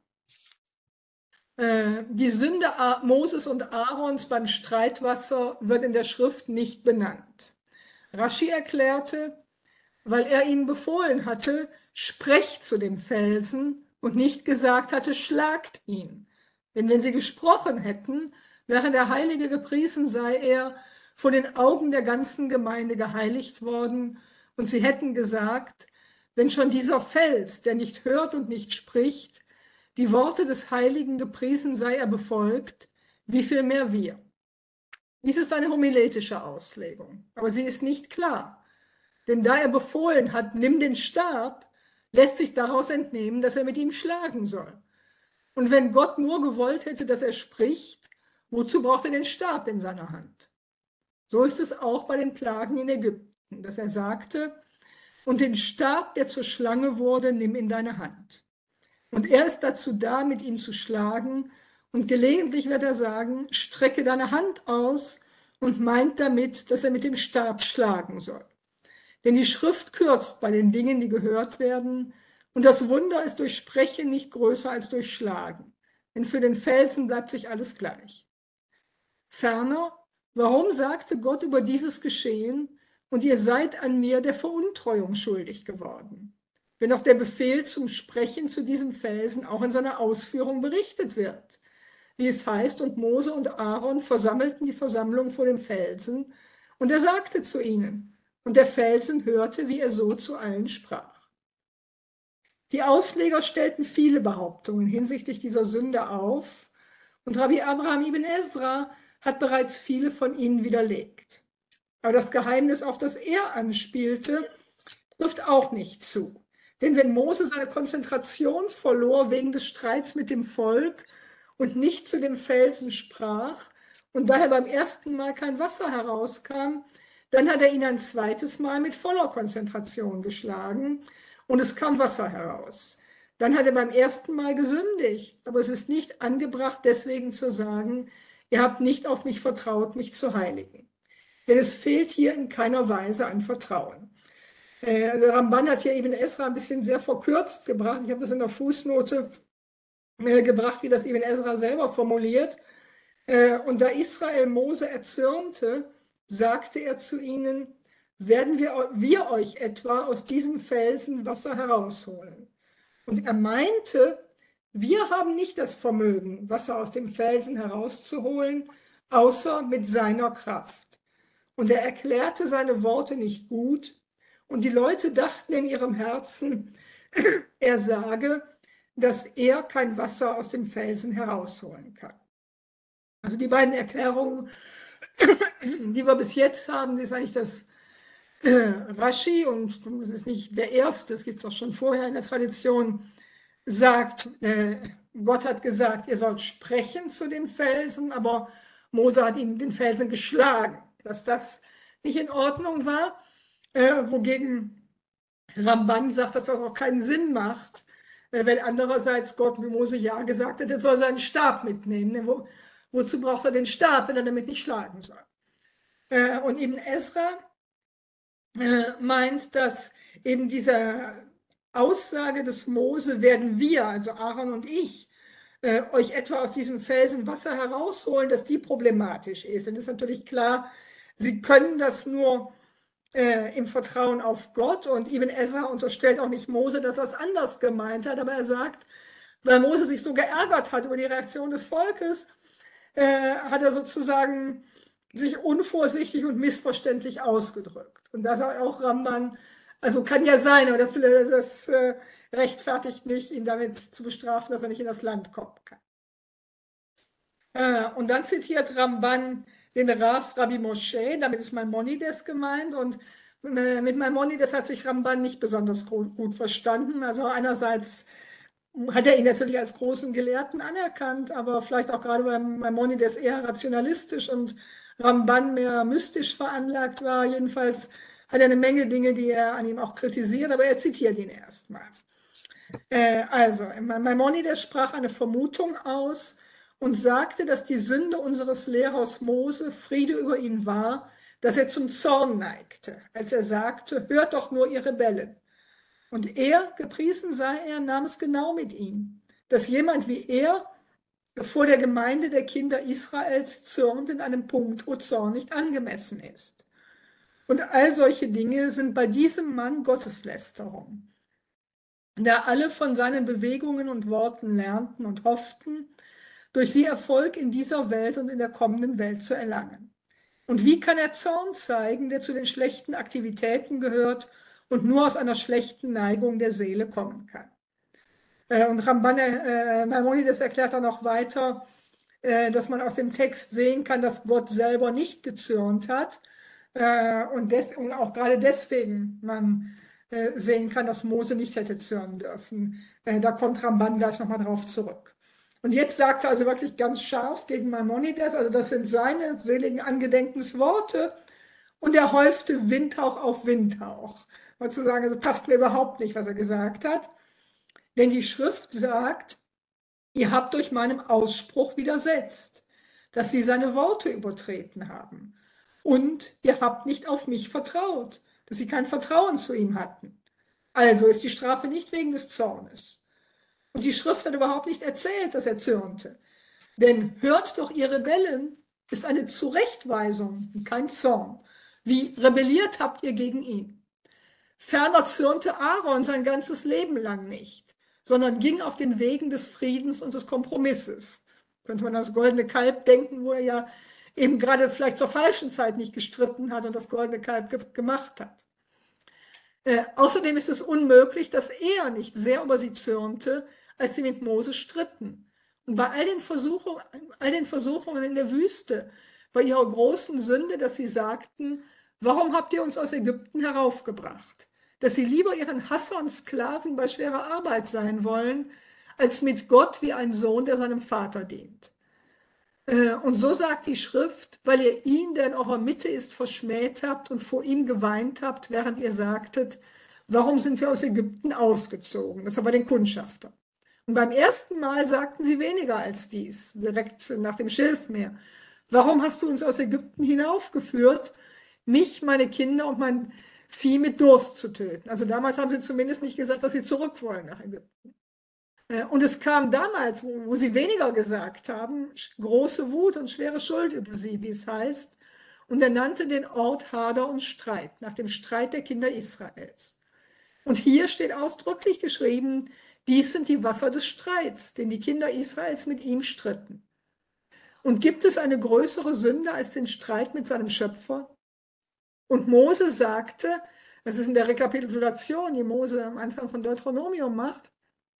Die Sünde Moses und Aarons beim Streitwasser wird in der Schrift nicht benannt. Rashi erklärte, weil er ihnen befohlen hatte, sprecht zu dem Felsen und nicht gesagt hatte, schlagt ihn. Denn wenn sie gesprochen hätten, wäre der Heilige gepriesen sei er, vor den Augen der ganzen Gemeinde geheiligt worden und sie hätten gesagt, wenn schon dieser Fels, der nicht hört und nicht spricht, die Worte des Heiligen gepriesen sei er befolgt, wie viel mehr wir. Dies ist eine homiletische Auslegung, aber sie ist nicht klar. Denn da er befohlen hat, nimm den Stab, lässt sich daraus entnehmen, dass er mit ihm schlagen soll. Und wenn Gott nur gewollt hätte, dass er spricht, wozu braucht er den Stab in seiner Hand? So ist es auch bei den Plagen in Ägypten, dass er sagte, und den Stab, der zur Schlange wurde, nimm in deine Hand. Und er ist dazu da, mit ihm zu schlagen, und gelegentlich wird er sagen, strecke deine Hand aus, und meint damit, dass er mit dem Stab schlagen soll. Denn die Schrift kürzt bei den Dingen, die gehört werden, und das Wunder ist durch Sprechen nicht größer als durch Schlagen. Denn für den Felsen bleibt sich alles gleich. Ferner, warum sagte Gott über dieses Geschehen, und ihr seid an mir der Veruntreuung schuldig geworden? Wenn auch der Befehl zum Sprechen zu diesem Felsen auch in seiner Ausführung berichtet wird. Wie es heißt, und Mose und Aaron versammelten die Versammlung vor dem Felsen, und er sagte zu ihnen, und der Felsen hörte, wie er so zu allen sprach. Die Ausleger stellten viele Behauptungen hinsichtlich dieser Sünde auf, und Rabbi Abraham ibn Ezra hat bereits viele von ihnen widerlegt. Aber das Geheimnis, auf das er anspielte, trifft auch nicht zu. Denn wenn Mose seine Konzentration verlor wegen des Streits mit dem Volk und nicht zu dem Felsen sprach und daher beim ersten Mal kein Wasser herauskam, dann hat er ihn ein zweites Mal mit voller Konzentration geschlagen und es kam Wasser heraus. Dann hat er beim ersten Mal gesündigt, aber es ist nicht angebracht, deswegen zu sagen, ihr habt nicht auf mich vertraut, mich zu heiligen. Denn es fehlt hier in keiner Weise an Vertrauen. Also Ramban hat hier Ibn Ezra ein bisschen sehr verkürzt gebracht. Ich habe das in der Fußnote gebracht, wie das Ibn Ezra selber formuliert. Und da Israel Mose erzürnte, sagte er zu ihnen, werden wir euch etwa aus diesem Felsen Wasser herausholen? Und er meinte, wir haben nicht das Vermögen, Wasser aus dem Felsen herauszuholen, außer mit seiner Kraft. Und er erklärte seine Worte nicht gut, und die Leute dachten in ihrem Herzen, er sage, dass er kein Wasser aus dem Felsen herausholen kann. Also die beiden Erklärungen, die wir bis jetzt haben, das ist eigentlich das Rashi, und es ist nicht der erste, es gibt es auch schon vorher in der Tradition, sagt, Gott hat gesagt, ihr sollt sprechen zu dem Felsen, aber Mose hat ihn den Felsen geschlagen, dass das nicht in Ordnung war. Wogegen Ramban sagt, dass das auch keinen Sinn macht, wenn andererseits Gott mit Mose ja gesagt hat, er soll seinen Stab mitnehmen. Wozu braucht er den Stab, wenn er damit nicht schlagen soll? Und Ibn Ezra meint, dass eben diese Aussage des Mose, werden wir, also Aaron und ich, euch etwa aus diesem Felsen Wasser herausholen, dass die problematisch ist. Und es ist natürlich klar, sie können das nur im Vertrauen auf Gott, und Ibn Ezra unterstellt auch nicht Mose, dass er es anders gemeint hat, aber er sagt, weil Mose sich so geärgert hat über die Reaktion des Volkes, hat er sozusagen sich unvorsichtig und missverständlich ausgedrückt. Und da sagt auch Ramban, also kann ja sein, aber das rechtfertigt nicht, ihn damit zu bestrafen, dass er nicht in das Land kommen kann. Und dann zitiert Ramban den Rav Rabbi Moshe, damit ist Maimonides gemeint, und mit Maimonides hat sich Ramban nicht besonders gut verstanden. Also einerseits hat er ihn natürlich als großen Gelehrten anerkannt, aber vielleicht auch gerade bei Maimonides eher rationalistisch und Ramban mehr mystisch veranlagt war. Jedenfalls hat er eine Menge Dinge, die er an ihm auch kritisiert, aber er zitiert ihn erstmal. Also, Maimonides sprach eine Vermutung aus und sagte, dass die Sünde unseres Lehrers Mose, Friede über ihn war, dass er zum Zorn neigte, als er sagte, hört doch nur, ihr Rebellen. Und er, gepriesen sei er, nahm es genau mit ihm, dass jemand wie er vor der Gemeinde der Kinder Israels zürnt in einem Punkt, wo Zorn nicht angemessen ist. Und all solche Dinge sind bei diesem Mann Gotteslästerung. Da alle von seinen Bewegungen und Worten lernten und hofften, durch sie Erfolg in dieser Welt und in der kommenden Welt zu erlangen. Und wie kann er Zorn zeigen, der zu den schlechten Aktivitäten gehört und nur aus einer schlechten Neigung der Seele kommen kann? Und Ramban Maimonides erklärt dann noch weiter, dass man aus dem Text sehen kann, dass Gott selber nicht gezürnt hat, Und auch gerade deswegen man sehen kann, dass Mose nicht hätte zürnen dürfen. Da kommt Ramban gleich nochmal drauf zurück. Und jetzt sagt er also wirklich ganz scharf gegen Maimonides, also das sind seine seligen Angedenkensworte, und er häufte Windhauch auf Windhauch. Mal zu sagen, also passt mir überhaupt nicht, was er gesagt hat. Denn die Schrift sagt, ihr habt euch meinem Ausspruch widersetzt, dass sie seine Worte übertreten haben. Und ihr habt nicht auf mich vertraut, dass sie kein Vertrauen zu ihm hatten. Also ist die Strafe nicht wegen des Zornes. Und die Schrift hat überhaupt nicht erzählt, dass er zürnte. Denn hört doch, ihr Rebellen, ist eine Zurechtweisung und kein Zorn. Wie rebelliert habt ihr gegen ihn? Ferner zürnte Aaron sein ganzes Leben lang nicht, sondern ging auf den Wegen des Friedens und des Kompromisses. Könnte man an das goldene Kalb denken, wo er ja eben gerade vielleicht zur falschen Zeit nicht gestritten hat und das goldene Kalb gemacht hat. Außerdem ist es unmöglich, dass er nicht sehr über sie zürnte, als sie mit Mose stritten. Und bei all den Versuchungen in der Wüste, bei ihrer großen Sünde, dass sie sagten, warum habt ihr uns aus Ägypten heraufgebracht? Dass sie lieber ihren Hasser und Sklaven bei schwerer Arbeit sein wollen, als mit Gott wie ein Sohn, der seinem Vater dient. Und so sagt die Schrift, weil ihr ihn, der in eurer Mitte ist, verschmäht habt und vor ihm geweint habt, während ihr sagtet, warum sind wir aus Ägypten ausgezogen? Das war bei den Kundschaftern. Und beim ersten Mal sagten sie weniger als dies, direkt nach dem Schilfmeer. Warum hast du uns aus Ägypten hinaufgeführt, mich, meine Kinder und mein Vieh mit Durst zu töten? Also damals haben sie zumindest nicht gesagt, dass sie zurück wollen nach Ägypten. Und es kam damals, wo sie weniger gesagt haben, große Wut und schwere Schuld über sie, wie es heißt. Und er nannte den Ort Hader und Streit, nach dem Streit der Kinder Israels. Und hier steht ausdrücklich geschrieben, dies sind die Wasser des Streits, den die Kinder Israels mit ihm stritten. Und gibt es eine größere Sünde als den Streit mit seinem Schöpfer? Und Mose sagte, das ist in der Rekapitulation, die Mose am Anfang von Deuteronomium macht,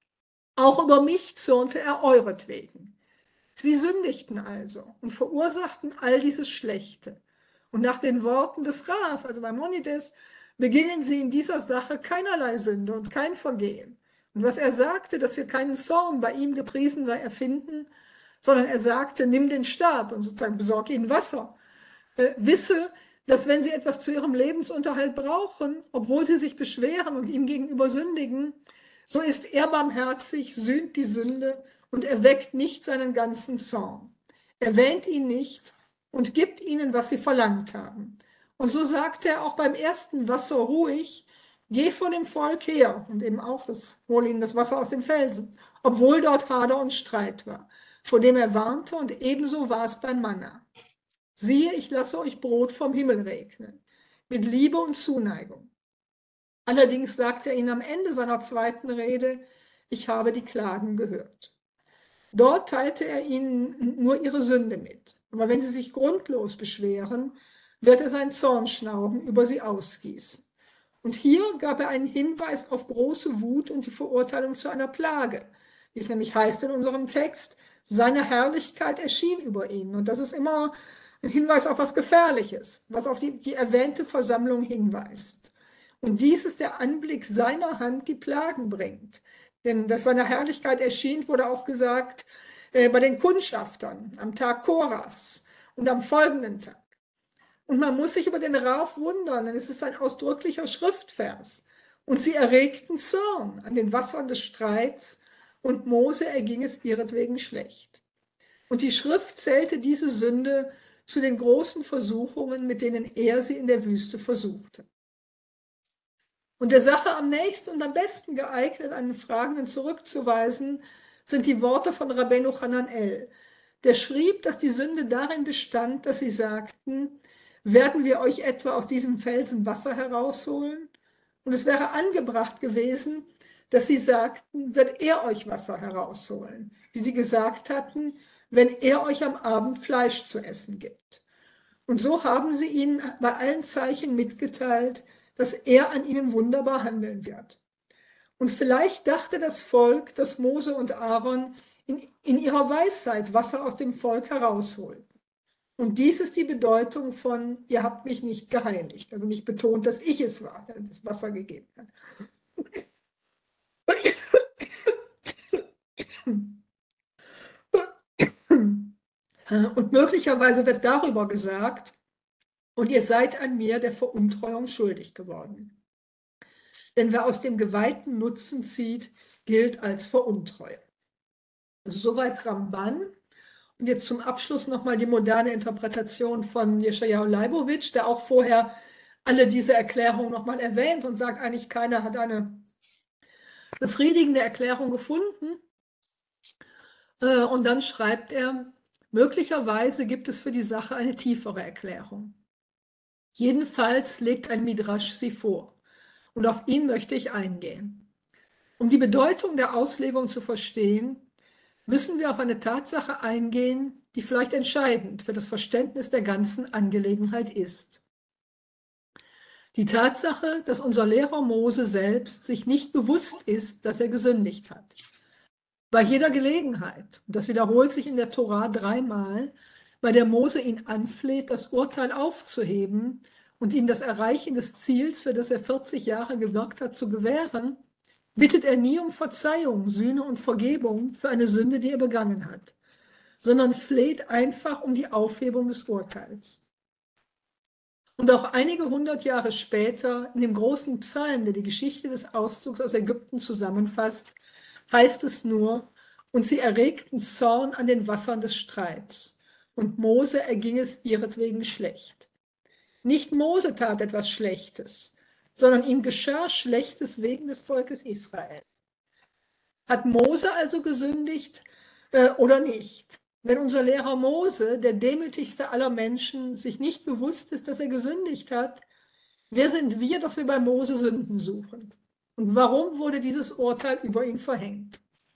auch über mich zürnte er euretwegen. Sie sündigten also und verursachten all dieses Schlechte. Und nach den Worten des Rav, also Maimonides, begingen sie in dieser Sache keinerlei Sünde und kein Vergehen. Und was er sagte, dass wir keinen Zorn bei ihm gepriesen sei erfinden, sondern er sagte, nimm den Stab und sozusagen besorg ihnen Wasser. Wisse, dass wenn sie etwas zu ihrem Lebensunterhalt brauchen, obwohl sie sich beschweren und ihm gegenüber sündigen, so ist er barmherzig, sühnt die Sünde und erweckt nicht seinen ganzen Zorn. Erwähnt ihn nicht und gibt ihnen, was sie verlangt haben. Und so sagte er auch beim ersten Wasser ruhig, geh von dem Volk her und eben auch hol ihnen das Wasser aus den Felsen, obwohl dort Hader und Streit war, vor dem er warnte, und ebenso war es beim Manna. Siehe, ich lasse euch Brot vom Himmel regnen, mit Liebe und Zuneigung. Allerdings sagt er ihnen am Ende seiner zweiten Rede, ich habe die Klagen gehört. Dort teilte er ihnen nur ihre Sünde mit. Aber wenn sie sich grundlos beschweren, wird er sein Zornschnauben über sie ausgießen. Und hier gab er einen Hinweis auf große Wut und die Verurteilung zu einer Plage. Wie es nämlich heißt in unserem Text, seine Herrlichkeit erschien über ihnen. Und das ist immer ein Hinweis auf was Gefährliches, was auf die erwähnte Versammlung hinweist. Und dies ist der Anblick seiner Hand, die Plagen bringt. Denn dass seine Herrlichkeit erschien, wurde auch gesagt bei den Kundschaftern am Tag Korachs und am folgenden Tag. Und man muss sich über den Rav wundern, denn es ist ein ausdrücklicher Schriftvers. Und sie erregten Zorn an den Wassern des Streits, und Mose erging es ihretwegen schlecht. Und die Schrift zählte diese Sünde zu den großen Versuchungen, mit denen er sie in der Wüste versuchte. Und der Sache am nächsten und am besten geeignet, einen Fragenden zurückzuweisen, sind die Worte von Rabbeinu Hananel. Der schrieb, dass die Sünde darin bestand, dass sie sagten, werden wir euch etwa aus diesem Felsen Wasser herausholen? Und es wäre angebracht gewesen, dass sie sagten, wird er euch Wasser herausholen, wie sie gesagt hatten, wenn er euch am Abend Fleisch zu essen gibt. Und so haben sie ihnen bei allen Zeichen mitgeteilt, dass er an ihnen wunderbar handeln wird. Und vielleicht dachte das Volk, dass Mose und Aaron in ihrer Weisheit Wasser aus dem Volk herausholten. Und dies ist die Bedeutung von, ihr habt mich nicht geheiligt. Also nicht betont, dass ich es war, der das Wasser gegeben hat. Und möglicherweise wird darüber gesagt, und ihr seid an mir der Veruntreuung schuldig geworden. Denn wer aus dem geweihten Nutzen zieht, gilt als veruntreu. Also soweit Ramban. Und jetzt zum Abschluss nochmal die moderne Interpretation von Jeschajahu Leibowitsch, der auch vorher alle diese Erklärungen nochmal erwähnt und sagt, eigentlich keiner hat eine befriedigende Erklärung gefunden. Und dann schreibt er, möglicherweise gibt es für die Sache eine tiefere Erklärung. Jedenfalls legt ein Midrasch sie vor. Und auf ihn möchte ich eingehen. Um die Bedeutung der Auslegung zu verstehen, müssen wir auf eine Tatsache eingehen, die vielleicht entscheidend für das Verständnis der ganzen Angelegenheit ist. Die Tatsache, dass unser Lehrer Mose selbst sich nicht bewusst ist, dass er gesündigt hat. Bei jeder Gelegenheit, und das wiederholt sich in der Tora 3-mal, bei der Mose ihn anfleht, das Urteil aufzuheben und ihm das Erreichen des Ziels, für das er 40 Jahre gewirkt hat, zu gewähren, bittet er nie um Verzeihung, Sühne und Vergebung für eine Sünde, die er begangen hat, sondern fleht einfach um die Aufhebung des Urteils. Und auch einige 100 Jahre später, in dem großen Psalm, der die Geschichte des Auszugs aus Ägypten zusammenfasst, heißt es nur, und sie erregten Zorn an den Wassern des Streits, und Mose erging es ihretwegen schlecht. Nicht Mose tat etwas Schlechtes, sondern ihm geschah Schlechtes wegen des Volkes Israel. Hat Mose also gesündigt oder nicht? Wenn unser Lehrer Mose, der demütigste aller Menschen, sich nicht bewusst ist, dass er gesündigt hat, wer sind wir, dass wir bei Mose Sünden suchen? Und warum wurde dieses Urteil über ihn verhängt?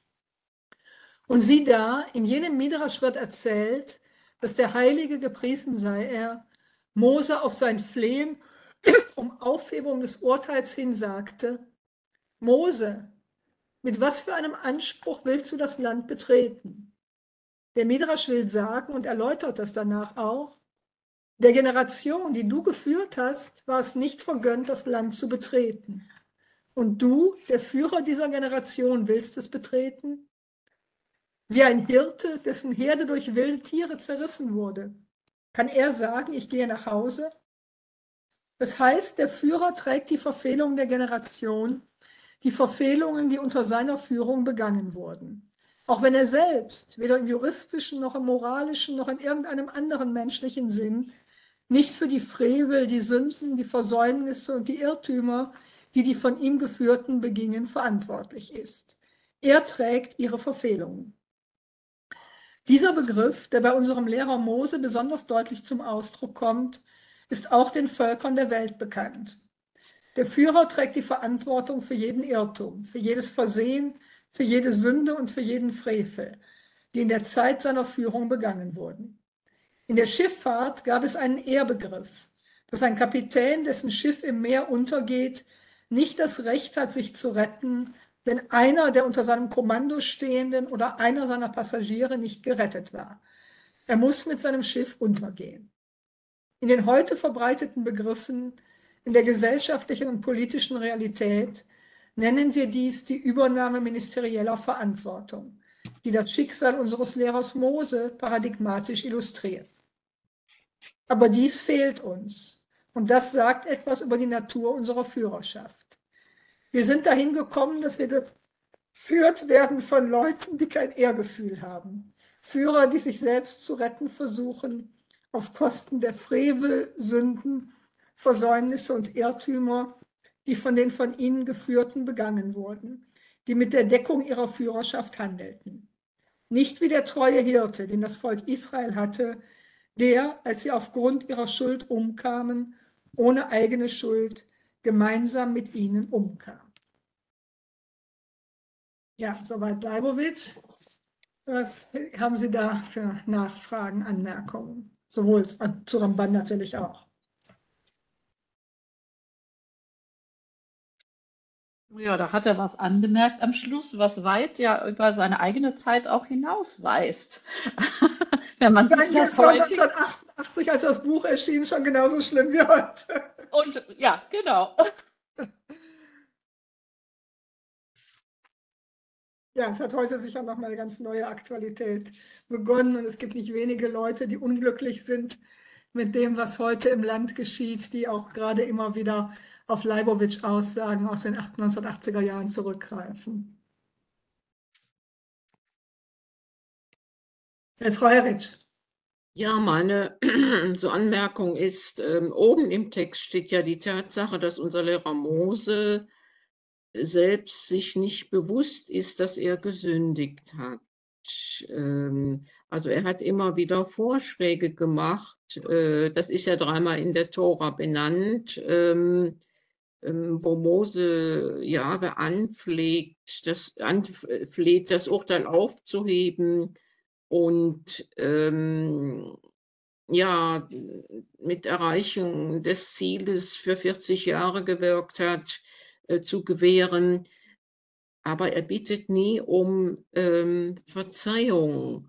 Und sieh da, in jenem Midrasch wird erzählt, dass der Heilige, gepriesen sei er, Mose auf sein Flehen um Aufhebung des Urteils hin sagte, Mose, mit was für einem Anspruch willst du das Land betreten? Der Midrasch will sagen und erläutert das danach auch, der Generation, die du geführt hast, war es nicht vergönnt, das Land zu betreten. Und du, der Führer dieser Generation, willst es betreten? Wie ein Hirte, dessen Herde durch wilde Tiere zerrissen wurde. Kann er sagen, ich gehe nach Hause? Das heißt, der Führer trägt die Verfehlungen der Generation, die Verfehlungen, die unter seiner Führung begangen wurden. Auch wenn er selbst, weder im juristischen noch im moralischen noch in irgendeinem anderen menschlichen Sinn, nicht für die Frevel, die Sünden, die Versäumnisse und die Irrtümer, die die von ihm geführten begingen, verantwortlich ist. Er trägt ihre Verfehlungen. Dieser Begriff, der bei unserem Lehrer Mose besonders deutlich zum Ausdruck kommt, ist auch den Völkern der Welt bekannt. Der Führer trägt die Verantwortung für jeden Irrtum, für jedes Versehen, für jede Sünde und für jeden Frevel, die in der Zeit seiner Führung begangen wurden. In der Schifffahrt gab es einen Ehrbegriff, dass ein Kapitän, dessen Schiff im Meer untergeht, nicht das Recht hat, sich zu retten, wenn einer der unter seinem Kommando stehenden oder einer seiner Passagiere nicht gerettet war. Er muss mit seinem Schiff untergehen. In den heute verbreiteten Begriffen, in der gesellschaftlichen und politischen Realität, nennen wir dies die Übernahme ministerieller Verantwortung, die das Schicksal unseres Lehrers Mose paradigmatisch illustriert. Aber dies fehlt uns, und das sagt etwas über die Natur unserer Führerschaft. Wir sind dahin gekommen, dass wir geführt werden von Leuten, die kein Ehrgefühl haben. Führer, die sich selbst zu retten versuchen, auf Kosten der Frevel, Sünden, Versäumnisse und Irrtümer, die von den von ihnen Geführten begangen wurden, die mit der Deckung ihrer Führerschaft handelten. Nicht wie der treue Hirte, den das Volk Israel hatte, der, als sie aufgrund ihrer Schuld umkamen, ohne eigene Schuld, gemeinsam mit ihnen umkam. Ja, soweit Leibowitsch. Was haben Sie da für Nachfragen, Anmerkungen? Sowohl zu Ramban natürlich auch. Ja, da hat er was angemerkt am Schluss, was weit ja über seine eigene Zeit auch hinausweist. Wenn man sich das heute... 1989, als das Buch erschien, schon genauso schlimm wie heute. Und ja, genau. Ja, es hat heute sicher nochmal eine ganz neue Aktualität begonnen und es gibt nicht wenige Leute, die unglücklich sind mit dem, was heute im Land geschieht, die auch gerade immer wieder auf Leibowitsch-Aussagen aus den 1980er Jahren zurückgreifen. Frau Herritsch. Ja, meine so Anmerkung ist, oben im Text steht ja die Tatsache, dass unser Lehrer Mose selbst sich nicht bewusst ist, dass er gesündigt hat. Also er hat immer wieder Vorschläge gemacht, das ist ja dreimal in der Tora benannt, wo Mose Jahwe anfleht, das Urteil aufzuheben und ja, mit Erreichung des Zieles für 40 Jahre gewirkt hat, zu gewähren. Aber er bittet nie um Verzeihung.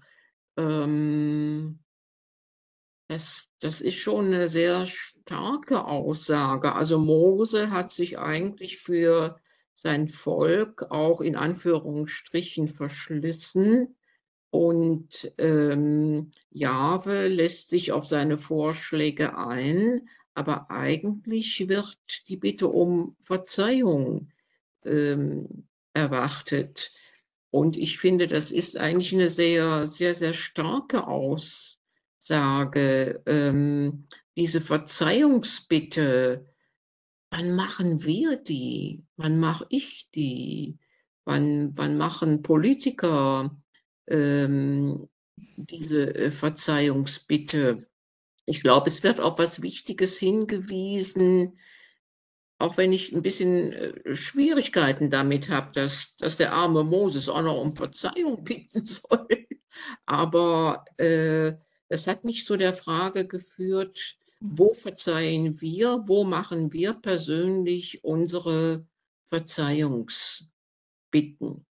Das ist schon eine sehr starke Aussage. Also Mose hat sich eigentlich für sein Volk auch in Anführungsstrichen verschlissen. Und Jahwe lässt sich auf seine Vorschläge ein, aber eigentlich wird die Bitte um Verzeihung erwartet. Und ich finde, das ist eigentlich eine sehr, sehr, sehr starke Aussage. Diese Verzeihungsbitte, wann machen wir die? Wann mache ich die? Wann machen Politiker diese Verzeihungsbitte? Ich glaube, es wird auf was Wichtiges hingewiesen, auch wenn ich ein bisschen Schwierigkeiten damit habe, dass der arme Moses auch noch um Verzeihung bitten soll. Aber das hat mich zu der Frage geführt, wo verzeihen wir, wo machen wir persönlich unsere Verzeihungsbitten?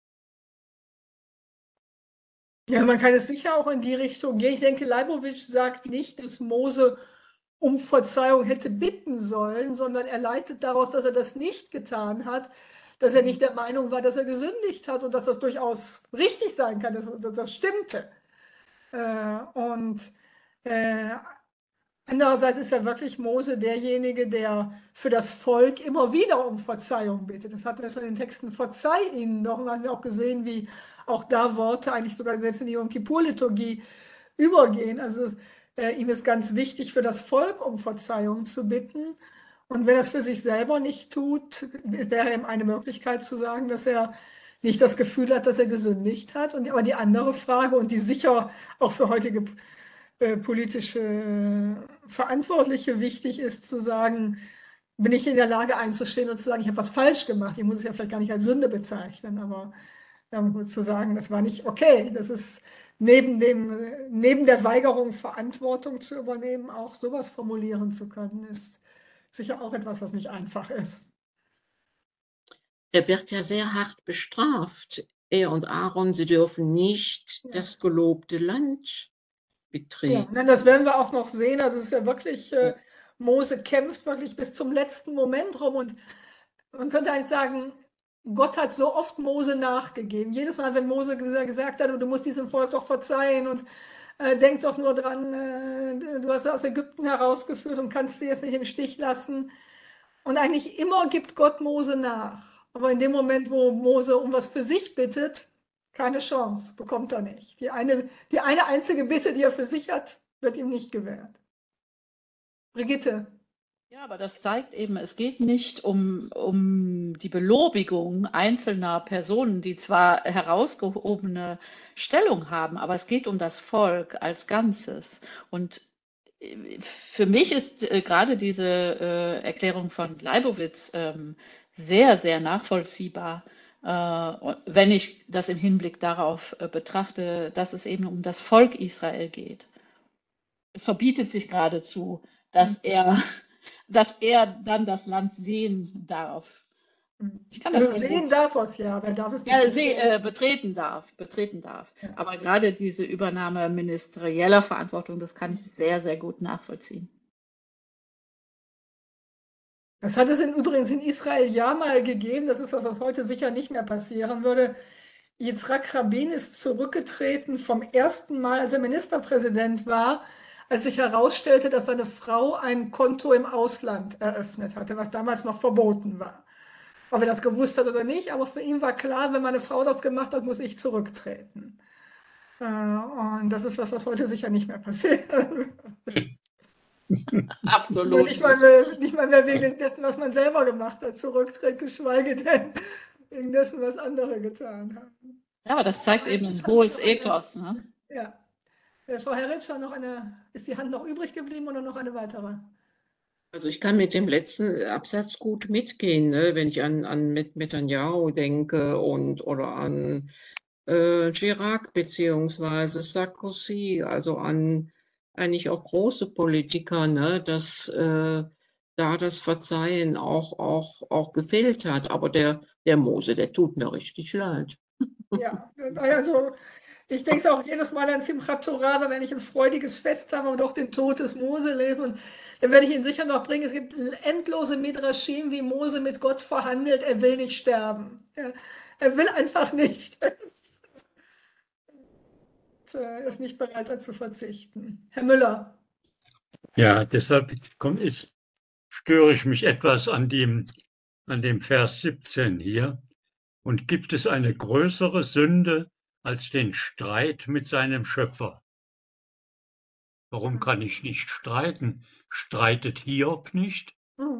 Ja, man kann es sicher auch in die Richtung gehen. Ich denke, Leibowitsch sagt nicht, dass Mose um Verzeihung hätte bitten sollen, sondern er leitet daraus, dass er das nicht getan hat, dass er nicht der Meinung war, dass er gesündigt hat und dass das durchaus richtig sein kann, dass das stimmte. Andererseits ist ja wirklich Mose derjenige, der für das Volk immer wieder um Verzeihung bittet. Das hatten wir schon in den Texten, verzeih ihnen doch. Und dann haben wir auch gesehen, wie auch da Worte eigentlich sogar selbst in die Yom Kippur-Liturgie übergehen. Also ihm ist ganz wichtig, für das Volk um Verzeihung zu bitten. Und wenn er es für sich selber nicht tut, wäre ihm eine Möglichkeit zu sagen, dass er nicht das Gefühl hat, dass er gesündigt hat. Aber die andere Frage, und die sicher auch für heutige politische Verantwortliche wichtig ist, zu sagen, bin ich in der Lage einzustehen und zu sagen, ich habe was falsch gemacht. Ich muss es ja vielleicht gar nicht als Sünde bezeichnen, aber zu sagen, das war nicht okay. Das ist neben der Weigerung, Verantwortung zu übernehmen, auch sowas formulieren zu können, ist sicher auch etwas, was nicht einfach ist. Er wird ja sehr hart bestraft. Er und Aaron, sie dürfen nicht das gelobte Land betreten. Ja, das werden wir auch noch sehen. Also es ist ja wirklich, Mose kämpft wirklich bis zum letzten Moment rum. Und man könnte eigentlich sagen, Gott hat so oft Mose nachgegeben. Jedes Mal, wenn Mose gesagt hat, du musst diesem Volk doch verzeihen und denk doch nur dran, du hast aus Ägypten herausgeführt und kannst sie jetzt nicht im Stich lassen. Und eigentlich immer gibt Gott Mose nach. Aber in dem Moment, wo Mose um was für sich bittet, keine Chance, bekommt er nicht. Die eine einzige Bitte, die er für sich hat, wird ihm nicht gewährt. Brigitte. Ja, aber das zeigt eben, es geht nicht um die Belobigung einzelner Personen, die zwar herausgehobene Stellung haben, aber es geht um das Volk als Ganzes. Und für mich ist gerade diese Erklärung von Leibowitz sehr, sehr nachvollziehbar, wenn ich das im Hinblick darauf betrachte, dass es eben um das Volk Israel geht. Es verbietet sich geradezu, dass er dann das Land sehen darf. Ich kann das Also sehr sehen gut. darf er es ja, aber er darf es nicht Ja, betreten. betreten darf. Ja. Aber gerade diese Übernahme ministerieller Verantwortung, das kann ich sehr, sehr gut nachvollziehen. Das hat es übrigens in Israel ja mal gegeben, das ist was, was heute sicher nicht mehr passieren würde. Yitzhak Rabin ist zurückgetreten vom ersten Mal, als er Ministerpräsident war, als sich herausstellte, dass seine Frau ein Konto im Ausland eröffnet hatte, was damals noch verboten war. Ob er das gewusst hat oder nicht, aber für ihn war klar, wenn meine Frau das gemacht hat, muss ich zurücktreten. Und das ist was, was heute sicher nicht mehr passiert. Absolut. Nicht mal mehr wegen dessen, was man selber gemacht hat, zurücktritt, geschweige denn wegen dessen, was andere getan haben. Ja, aber das zeigt eben ein hohes Ethos. Ne? Ja. Frau Herritscher, ist die Hand noch übrig geblieben oder noch eine weitere? Also ich kann mit dem letzten Absatz gut mitgehen, ne? Wenn ich an Netanyahu denke oder an Chirac beziehungsweise Sarkozy, also an eigentlich auch große Politiker, ne? Dass da das Verzeihen auch gefehlt hat. Aber der Mose, der tut mir richtig leid. Ja, also ich denke es auch jedes Mal an Simchat Torah, wenn ich ein freudiges Fest habe und auch den Tod des Mose lese. Und dann werde ich ihn sicher noch bringen. Es gibt endlose Midrashim, wie Mose mit Gott verhandelt. Er will nicht sterben. Er will einfach nicht. Er ist nicht bereit, dazu zu verzichten. Herr Müller. Ja, deshalb störe ich mich etwas an dem Vers 17 hier. Und gibt es eine größere Sünde als den Streit mit seinem Schöpfer? Warum kann ich nicht streiten? Streitet Hiob nicht?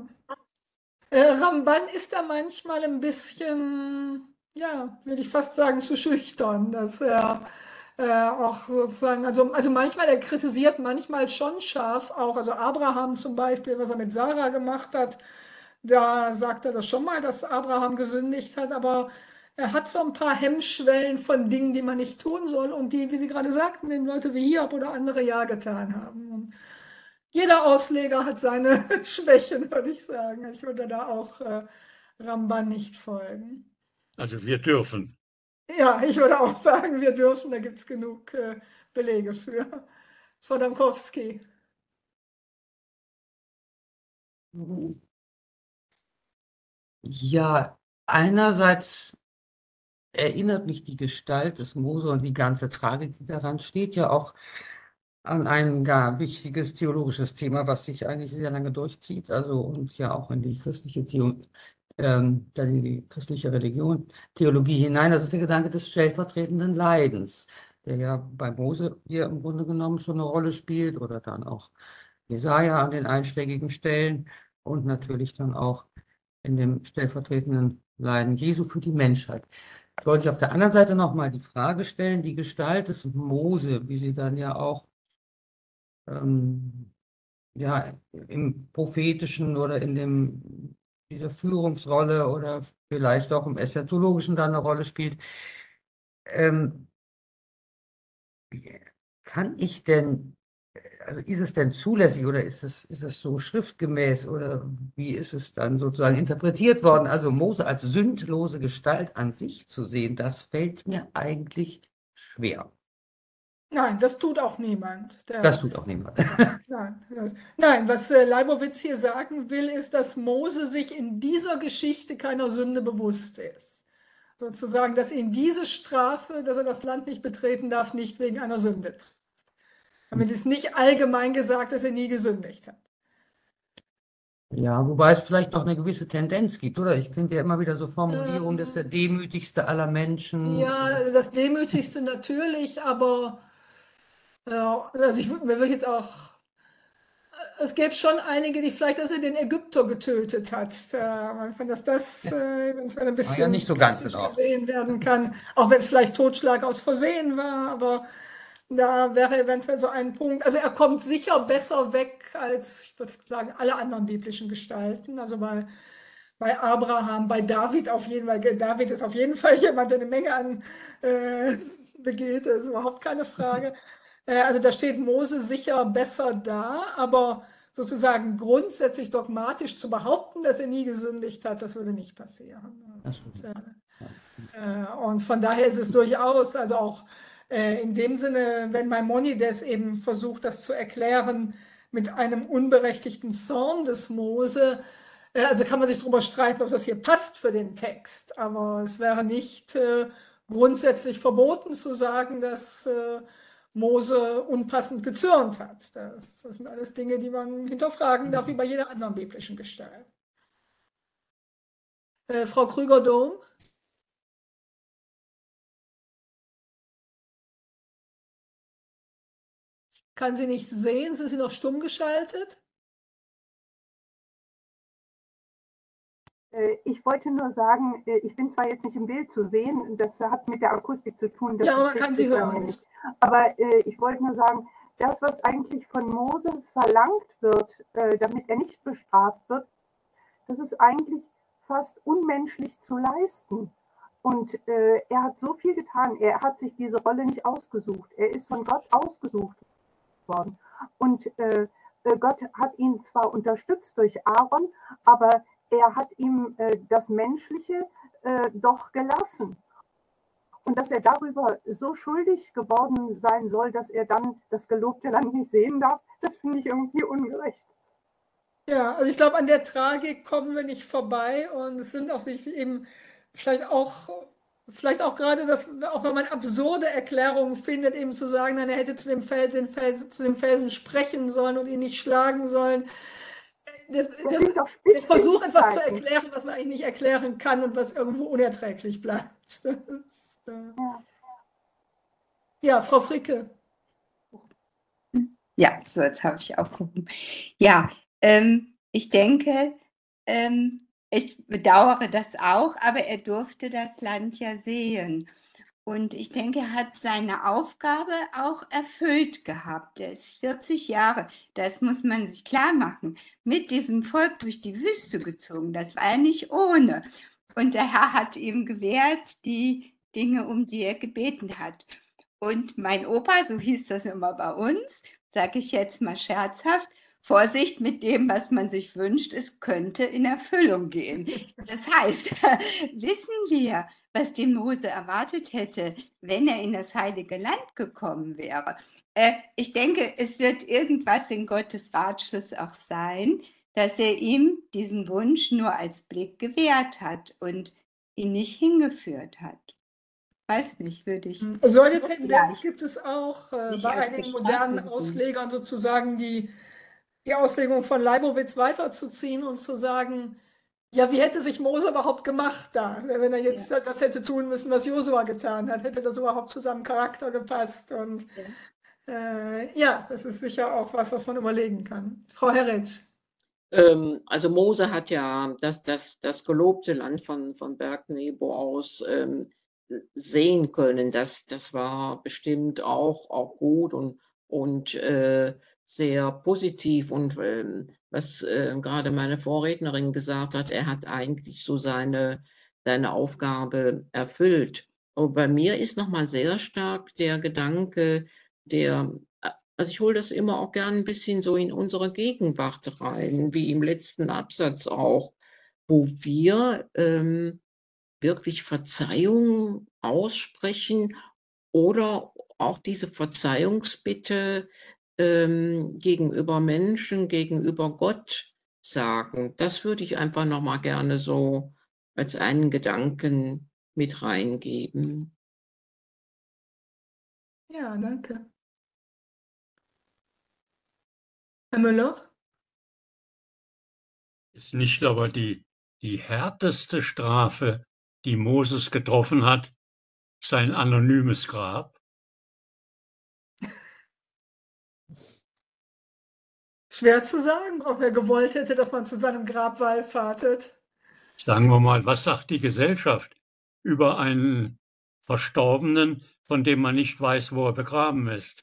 Ramban ist da manchmal ein bisschen, ja, würde ich fast sagen, zu schüchtern, dass er auch sozusagen, also manchmal, er kritisiert manchmal schon scharf auch, also Abraham zum Beispiel, was er mit Sarah gemacht hat, da sagt er das schon mal, dass Abraham gesündigt hat, aber er hat so ein paar Hemmschwellen von Dingen, die man nicht tun soll und die, wie Sie gerade sagten, den Leute wie Hiob oder andere ja getan haben. Und jeder Ausleger hat seine Schwächen, würde ich sagen. Ich würde da auch Ramban nicht folgen. Also wir dürfen. Ja, ich würde auch sagen, wir dürfen, da gibt es genug Belege für. Frau Damkowski. Ja, einerseits erinnert mich die Gestalt des Mose und die ganze Tragik, die daran steht, ja auch an ein gar wichtiges theologisches Thema, was sich eigentlich sehr lange durchzieht, also und ja auch in die christliche die christliche Religion, Theologie hinein. Das ist der Gedanke des stellvertretenden Leidens, der ja bei Mose hier im Grunde genommen schon eine Rolle spielt oder dann auch Jesaja an den einschlägigen Stellen und natürlich dann auch in dem stellvertretenden Leiden Jesu für die Menschheit. Jetzt wollte ich auf der anderen Seite nochmal die Frage stellen, die Gestalt des Mose, wie sie dann ja auch ja, im prophetischen oder in dieser Führungsrolle oder vielleicht auch im eschatologischen dann eine Rolle spielt. Kann ich denn, also ist es denn zulässig oder ist es so schriftgemäß oder wie ist es dann sozusagen interpretiert worden? Also Mose als sündlose Gestalt an sich zu sehen, das fällt mir eigentlich schwer. Nein, das tut auch niemand. Das tut auch niemand. Nein, was Leibowitz hier sagen will, ist, dass Mose sich in dieser Geschichte keiner Sünde bewusst ist. Sozusagen, dass ihn diese Strafe, dass er das Land nicht betreten darf, nicht wegen einer Sünde trifft. Damit ist nicht allgemein gesagt, dass er nie gesündigt hat. Ja, wobei es vielleicht noch eine gewisse Tendenz gibt, oder? Ich finde ja immer wieder so Formulierungen, das ist der demütigste aller Menschen. Ja, das Demütigste natürlich, aber also mir wird jetzt auch, es gäbe schon einige, die vielleicht, dass er den Ägypter getötet hat. Dass das eventuell ein bisschen ja nicht so ganz in Ordnung gesehen werden kann, auch wenn es vielleicht Totschlag aus Versehen war, aber da wäre eventuell so ein Punkt. Also er kommt sicher besser weg als, ich würde sagen, alle anderen biblischen Gestalten. Also bei Abraham, bei David auf jeden Fall. David ist auf jeden Fall jemand, der eine Menge an begeht, das ist überhaupt keine Frage. Also da steht Mose sicher besser da, aber sozusagen grundsätzlich dogmatisch zu behaupten, dass er nie gesündigt hat, das würde nicht passieren. Und von daher ist es durchaus, also auch in dem Sinne, wenn Maimonides eben versucht, das zu erklären mit einem unberechtigten Zorn des Mose, also kann man sich darüber streiten, ob das hier passt für den Text, aber es wäre nicht grundsätzlich verboten zu sagen, dass Mose unpassend gezürnt hat. Das sind alles Dinge, die man hinterfragen darf, wie bei jeder anderen biblischen Gestalt. Frau Krüger-Dohm? Ich kann Sie nicht sehen. Sind Sie noch stumm geschaltet? Ich wollte nur sagen, ich bin zwar jetzt nicht im Bild zu sehen, das hat mit der Akustik zu tun. Ja, man kann Sie hören. Nicht. Aber ich wollte nur sagen, das, was eigentlich von Mose verlangt wird, damit er nicht bestraft wird, das ist eigentlich fast unmenschlich zu leisten. Und er hat so viel getan, er hat sich diese Rolle nicht ausgesucht, er ist von Gott ausgesucht worden. Und Gott hat ihn zwar unterstützt durch Aaron, aber er hat ihm das Menschliche doch gelassen. Und dass er darüber so schuldig geworden sein soll, dass er dann das gelobte Land nicht sehen darf, das finde ich irgendwie ungerecht. Ja, also ich glaube, an der Tragik kommen wir nicht vorbei. Und es sind auch eben vielleicht auch gerade das, auch wenn man absurde Erklärungen findet, eben zu sagen, nein, er hätte zu dem Felsen sprechen sollen und ihn nicht schlagen sollen. Der Versuch, etwas zu erklären, was man eigentlich nicht erklären kann und was irgendwo unerträglich bleibt. Ja, Frau Fricke. Ja, so jetzt habe ich aufgerufen. Ja, ich denke, ich bedauere das auch, aber er durfte das Land ja sehen. Und ich denke, er hat seine Aufgabe auch erfüllt gehabt. Er ist 40 Jahre, das muss man sich klar machen, mit diesem Volk durch die Wüste gezogen. Das war ja nicht ohne. Und der Herr hat ihm gewährt die Dinge, um die er gebeten hat. Und mein Opa, so hieß das immer bei uns, sage ich jetzt mal scherzhaft, Vorsicht mit dem, was man sich wünscht, es könnte in Erfüllung gehen. Das heißt, wissen wir, was den Mose erwartet hätte, wenn er in das heilige Land gekommen wäre. Ich denke, es wird irgendwas in Gottes Ratschluss auch sein, dass er ihm diesen Wunsch nur als Blick gewährt hat und ihn nicht hingeführt hat. Weiß nicht, würde ich. So eine Tendenz gibt es auch bei einigen modernen Auslegern sozusagen, die Auslegung von Leibowitz weiterzuziehen und zu sagen, ja, wie hätte sich Mose überhaupt gemacht da? Wenn er jetzt das hätte tun müssen, was Josua getan hat, hätte das überhaupt zu seinem Charakter gepasst? Und das ist sicher auch was man überlegen kann. Frau Herretsch. Also Mose hat ja das gelobte Land von Berg Nebo aus sehen können. Das war bestimmt auch gut und sehr positiv. Und was gerade meine Vorrednerin gesagt hat, er hat eigentlich so seine Aufgabe erfüllt. Aber bei mir ist nochmal sehr stark der Gedanke, also ich hole das immer auch gern ein bisschen so in unsere Gegenwart rein, wie im letzten Absatz auch, wo wir wirklich Verzeihung aussprechen oder auch diese Verzeihungsbitte gegenüber Menschen, gegenüber Gott sagen. Das würde ich einfach nochmal gerne so als einen Gedanken mit reingeben. Ja, danke. Herr Müller? Ist nicht aber die härteste Strafe, die Moses getroffen hat, sein anonymes Grab? Schwer zu sagen, ob er gewollt hätte, dass man zu seinem Grab wallfahrtet. Sagen wir mal, was sagt die Gesellschaft über einen Verstorbenen, von dem man nicht weiß, wo er begraben ist?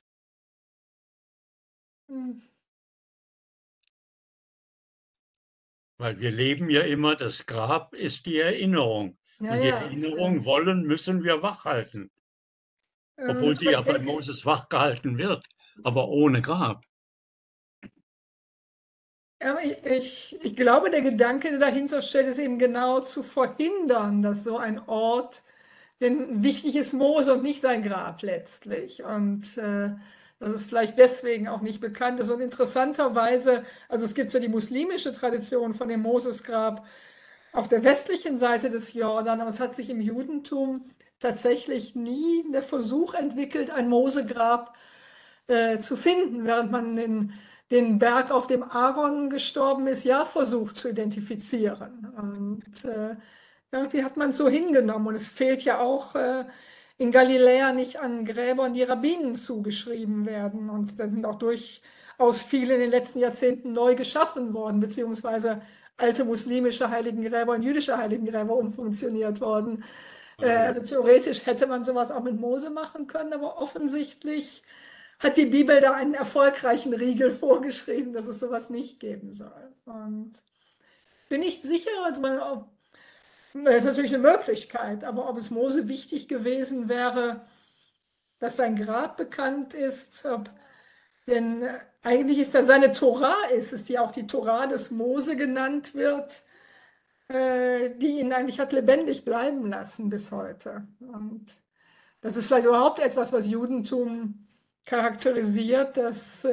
Weil wir leben ja immer, das Grab ist die Erinnerung. Ja, und die ja. Erinnerung müssen wir wachhalten. Obwohl sie ja bei Moses wachgehalten wird, aber ohne Grab. Ich glaube, der Gedanke, der dahinter steht, ist eben genau zu verhindern, dass so ein Ort, denn wichtig ist Mose und nicht sein Grab letztlich. Und dass es vielleicht deswegen auch nicht bekannt ist. Und interessanterweise, also es gibt ja die muslimische Tradition von dem Mosesgrab auf der westlichen Seite des Jordan, aber es hat sich im Judentum tatsächlich nie der Versuch entwickelt, ein Mosegrab zu finden, während man den Berg, auf dem Aaron gestorben ist, ja versucht zu identifizieren. Und irgendwie hat man es so hingenommen. Und es fehlt ja auch in Galiläa nicht an Gräbern, die Rabbinen zugeschrieben werden. Und da sind auch durchaus viele in den letzten Jahrzehnten neu geschaffen worden, beziehungsweise alte muslimische Heiligengräber und jüdische Heiligengräber umfunktioniert worden. Also theoretisch hätte man sowas auch mit Mose machen können, aber offensichtlich hat die Bibel da einen erfolgreichen Riegel vorgeschrieben, dass es sowas nicht geben soll. Und bin nicht sicher, also das ist natürlich eine Möglichkeit, aber ob es Mose wichtig gewesen wäre, dass sein Grab bekannt ist, denn eigentlich ist da seine Tora, ist es, die auch die Tora des Mose genannt wird, die ihn eigentlich hat lebendig bleiben lassen bis heute. Und das ist vielleicht überhaupt etwas, was Judentum charakterisiert, dass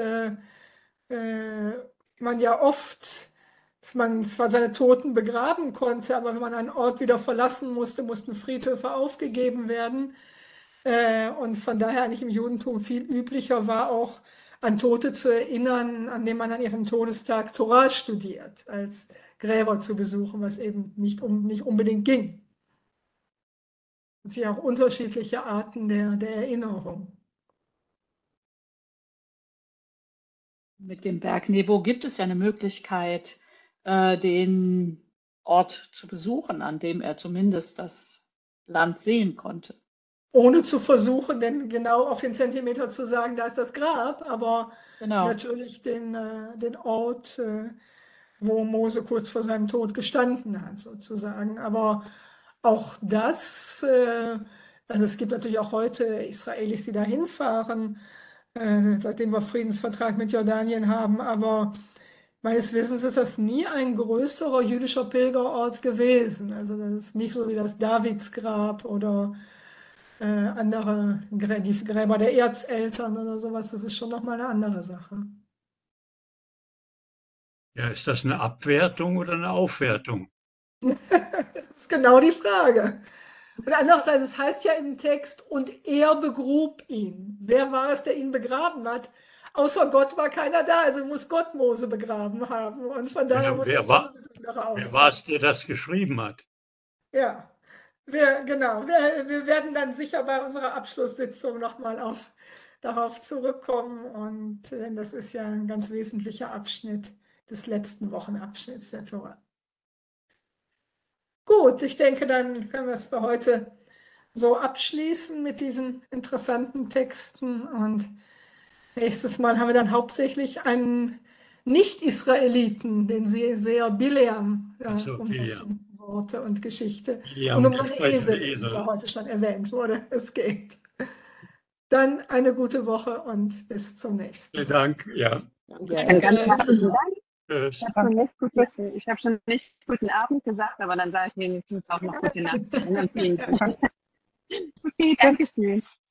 man ja oft, dass man zwar seine Toten begraben konnte, aber wenn man einen Ort wieder verlassen musste, mussten Friedhöfe aufgegeben werden. Und von daher eigentlich im Judentum viel üblicher war, auch an Tote zu erinnern, an denen man an ihrem Todestag Torah studiert, als Gräber zu besuchen, was eben nicht unbedingt ging. Es sind ja auch unterschiedliche Arten der Erinnerung. Mit dem Berg Nebo gibt es ja eine Möglichkeit, den Ort zu besuchen, an dem er zumindest das Land sehen konnte. Ohne zu versuchen, denn genau auf den Zentimeter zu sagen, da ist das Grab, aber natürlich den Ort, wo Mose kurz vor seinem Tod gestanden hat, sozusagen. Aber auch das, also es gibt natürlich auch heute Israelis, die da hinfahren, seitdem wir Friedensvertrag mit Jordanien haben, aber meines Wissens ist das nie ein größerer jüdischer Pilgerort gewesen. Also das ist nicht so wie das Davidsgrab oder andere die Gräber der Erzeltern oder sowas. Das ist schon nochmal eine andere Sache. Ja, ist das eine Abwertung oder eine Aufwertung? Das ist genau die Frage. Und andererseits, es heißt ja im Text, und er begrub ihn. Wer war es, der ihn begraben hat? Außer Gott war keiner da, also muss Gott Mose begraben haben. Und von daher muss das schon eine besondere Aussage. Wer war es, der das geschrieben hat? Ja, wir werden dann sicher bei unserer Abschlusssitzung nochmal darauf zurückkommen. Und denn das ist ja ein ganz wesentlicher Abschnitt des letzten Wochenabschnitts der Tora. Gut, ich denke, dann können wir es für heute so abschließen mit diesen interessanten Texten. Und nächstes Mal haben wir dann hauptsächlich einen Nicht-Israeliten, den Seher Bileam, dessen Worte und Geschichte. Und um seine Esel, die ja heute schon erwähnt wurde, es geht. Dann eine gute Woche und bis zum nächsten Mal. Vielen Dank. Ja. Ganz herzlichen Dank. Ich habe schon nicht guten Abend gesagt, aber dann sage ich wenigstens auch noch gute Nacht. Okay, danke schön.